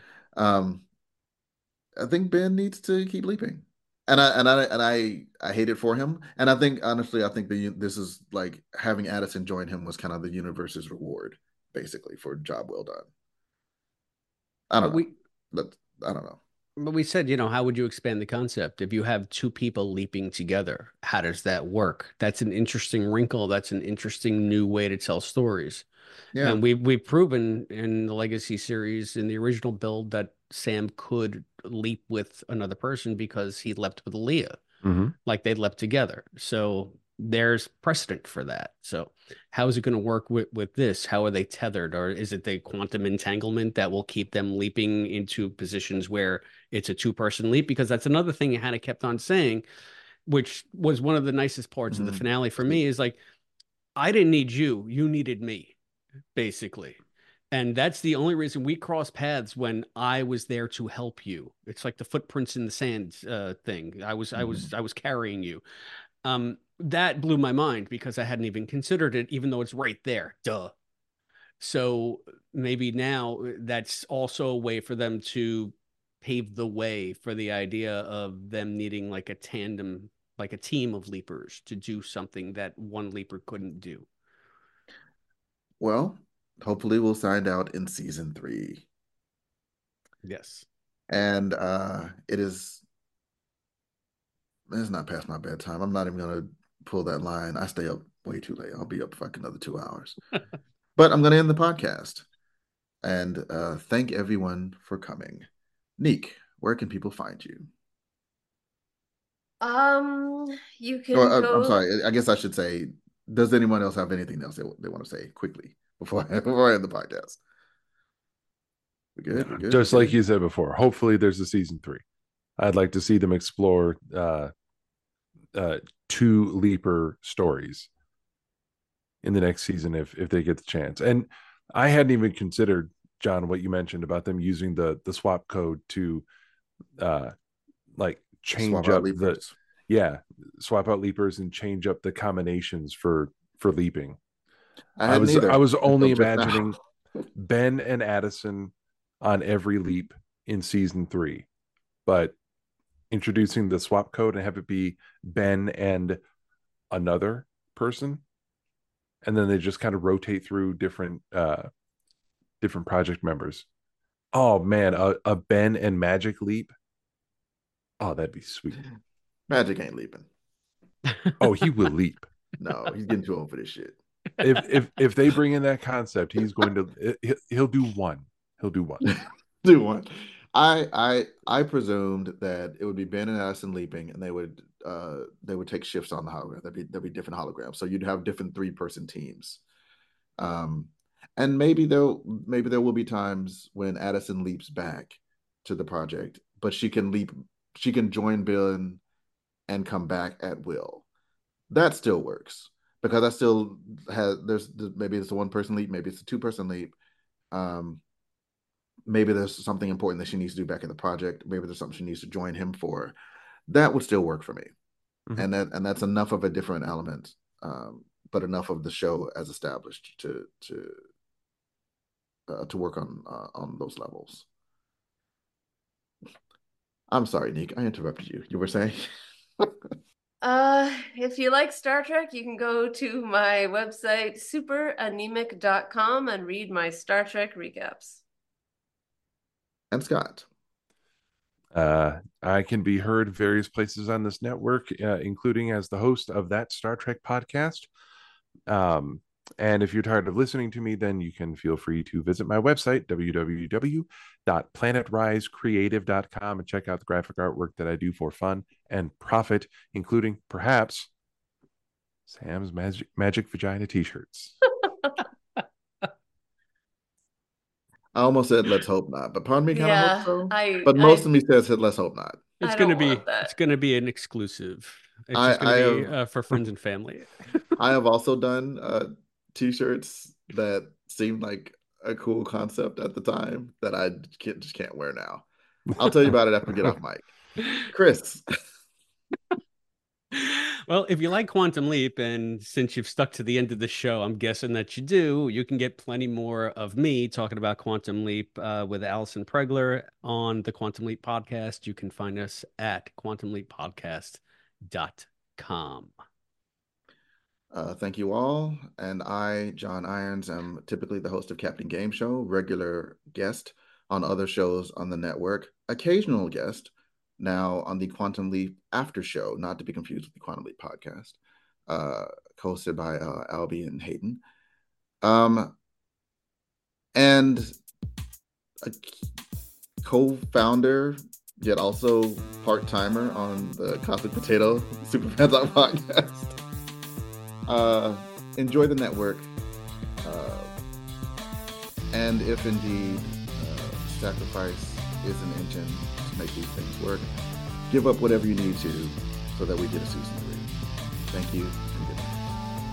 N: I think Ben needs to keep leaping. And I hate it for him. And I think, honestly, this is like having Addison join him was kind of the universe's reward, basically, for a job well done. I don't know.
O: But we said, how would you expand the concept? If you have 2 people leaping together, how does that work? That's an interesting wrinkle. That's an interesting new way to tell stories. Yeah. And we've proven in the Legacy series, in the original build, that Sam could leap with another person because he leapt with Leah.
P: Mm-hmm.
O: Like they leapt together. So there's precedent for that. So how is it going to work with this? How are they tethered? Or is it the quantum entanglement that will keep them leaping into positions where it's a two-person leap? Because that's another thing Hannah kept on saying, which was one of the nicest parts of the finale for me, is like, I didn't need you. You needed me, basically. And that's the only reason we crossed paths, when I was there to help you. It's like the footprints in the sand thing. I was carrying you. That blew my mind because I hadn't even considered it, even though it's right there. Duh. So maybe now that's also a way for them to pave the way for the idea of them needing like a tandem, like a team of leapers to do something that one leaper couldn't do.
N: Well, hopefully we'll find out in season 3.
O: Yes.
N: And it's not past my bedtime. I'm not even going to pull that line. I stay up way too late. I'll be up for like another 2 hours. But I'm going to end the podcast. And thank everyone for coming. Neek, where can people find you?
C: You can go...
N: I'm sorry. I guess I should say, does anyone else have anything else they want to say quickly before I end the podcast? We're good.
P: Just like you said before, hopefully there's a season 3. I'd like to see them explore 2 leaper stories in the next season if they get the chance. And I hadn't even considered, John, what you mentioned about them using the swap code to like change up swap out leapers and change up the combinations for leaping. I was only imagining Ben and Addison on every leap in season 3, but introducing the swap code and have it be Ben and another person, and then they just kind of rotate through different project members. Oh man, a Ben and Magic leap. Oh, that'd be sweet.
N: Magic ain't leaping.
P: Oh, he will leap.
N: No, he's getting too old for this shit.
P: If they bring in that concept, he's going to he'll do one. He'll do one.
N: Do one. I presumed that it would be Ben and Addison leaping, and they would take shifts on the hologram. There'd be different holograms, so you'd have different 3-person teams. And maybe there will be times when Addison leaps back to the project, but she can join Ben and come back at will. That still works, because that still maybe it's a 1-person leap, maybe it's a 2-person leap. Maybe there's something important that she needs to do back in the project. Maybe there's something she needs to join him for. That would still work for me. Mm-hmm. And that's enough of a different element, but enough of the show as established to work on those levels. I'm sorry, Neek, I interrupted you. You were saying?
C: If you like Star Trek, you can go to my website, superanemic.com, and read my Star Trek recaps.
N: And Scott?
P: I can be heard various places on this network, including as the host of That Star Trek podcast. And if you're tired of listening to me, then you can feel free to visit my website, www.planetriseCreative.com, and check out the graphic artwork that I do for fun and profit, including perhaps Sam's Magic Vagina t-shirts.
N: I almost said let's hope not, but part of me kind of hope so. But most of me said let's hope not.
O: It's going to be an exclusive. It's just going to be for friends and family.
N: I have also done t-shirts that seemed like a cool concept at the time that I just can't wear now. I'll tell you about it after we get off mic. Chris.
O: Well, if you like Quantum Leap, and since you've stuck to the end of the show, I'm guessing that you do, you can get plenty more of me talking about Quantum Leap with Allison Pregler on the Quantum Leap podcast. You can find us at quantumleappodcast.com.
N: Thank you all. And I, John Irons, am typically the host of Captain Game Show, regular guest on other shows on the network, occasional guest now on the Quantum Leap After Show, not to be confused with the Quantum Leap podcast, hosted by Albie and Hayden. And a co-founder, yet also part-timer on the Cosmic Potato Super Fan Talk podcast. enjoy the network. And if indeed sacrifice is an engine to make these things work, give up whatever you need to so that we get a season 3. Thank you, and good night.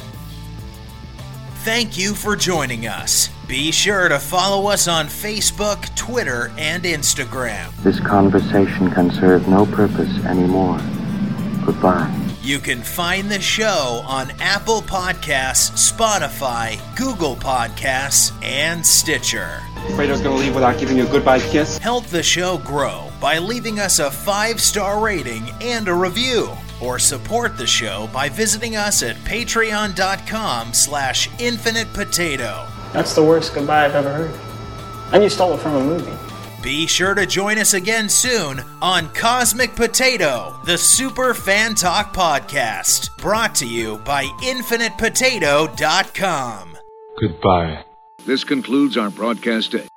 G: Thank you for joining us. Be sure to follow us on Facebook, Twitter, and Instagram.
I: This conversation can serve no purpose anymore. Goodbye.
G: You can find the show on Apple Podcasts, Spotify, Google Podcasts, and Stitcher.
Q: Fredo's gonna leave without giving you a goodbye kiss?
G: Help the show grow by leaving us a 5-star rating and a review. Or support the show by visiting us at patreon.com/Infinite Potato.
R: That's the worst goodbye I've ever heard. And you stole it from a movie.
G: Be sure to join us again soon on Cosmic Potato, the Super Fan Talk podcast, brought to you by InfinitePotato.com.
H: Goodbye.
S: This concludes our broadcast day.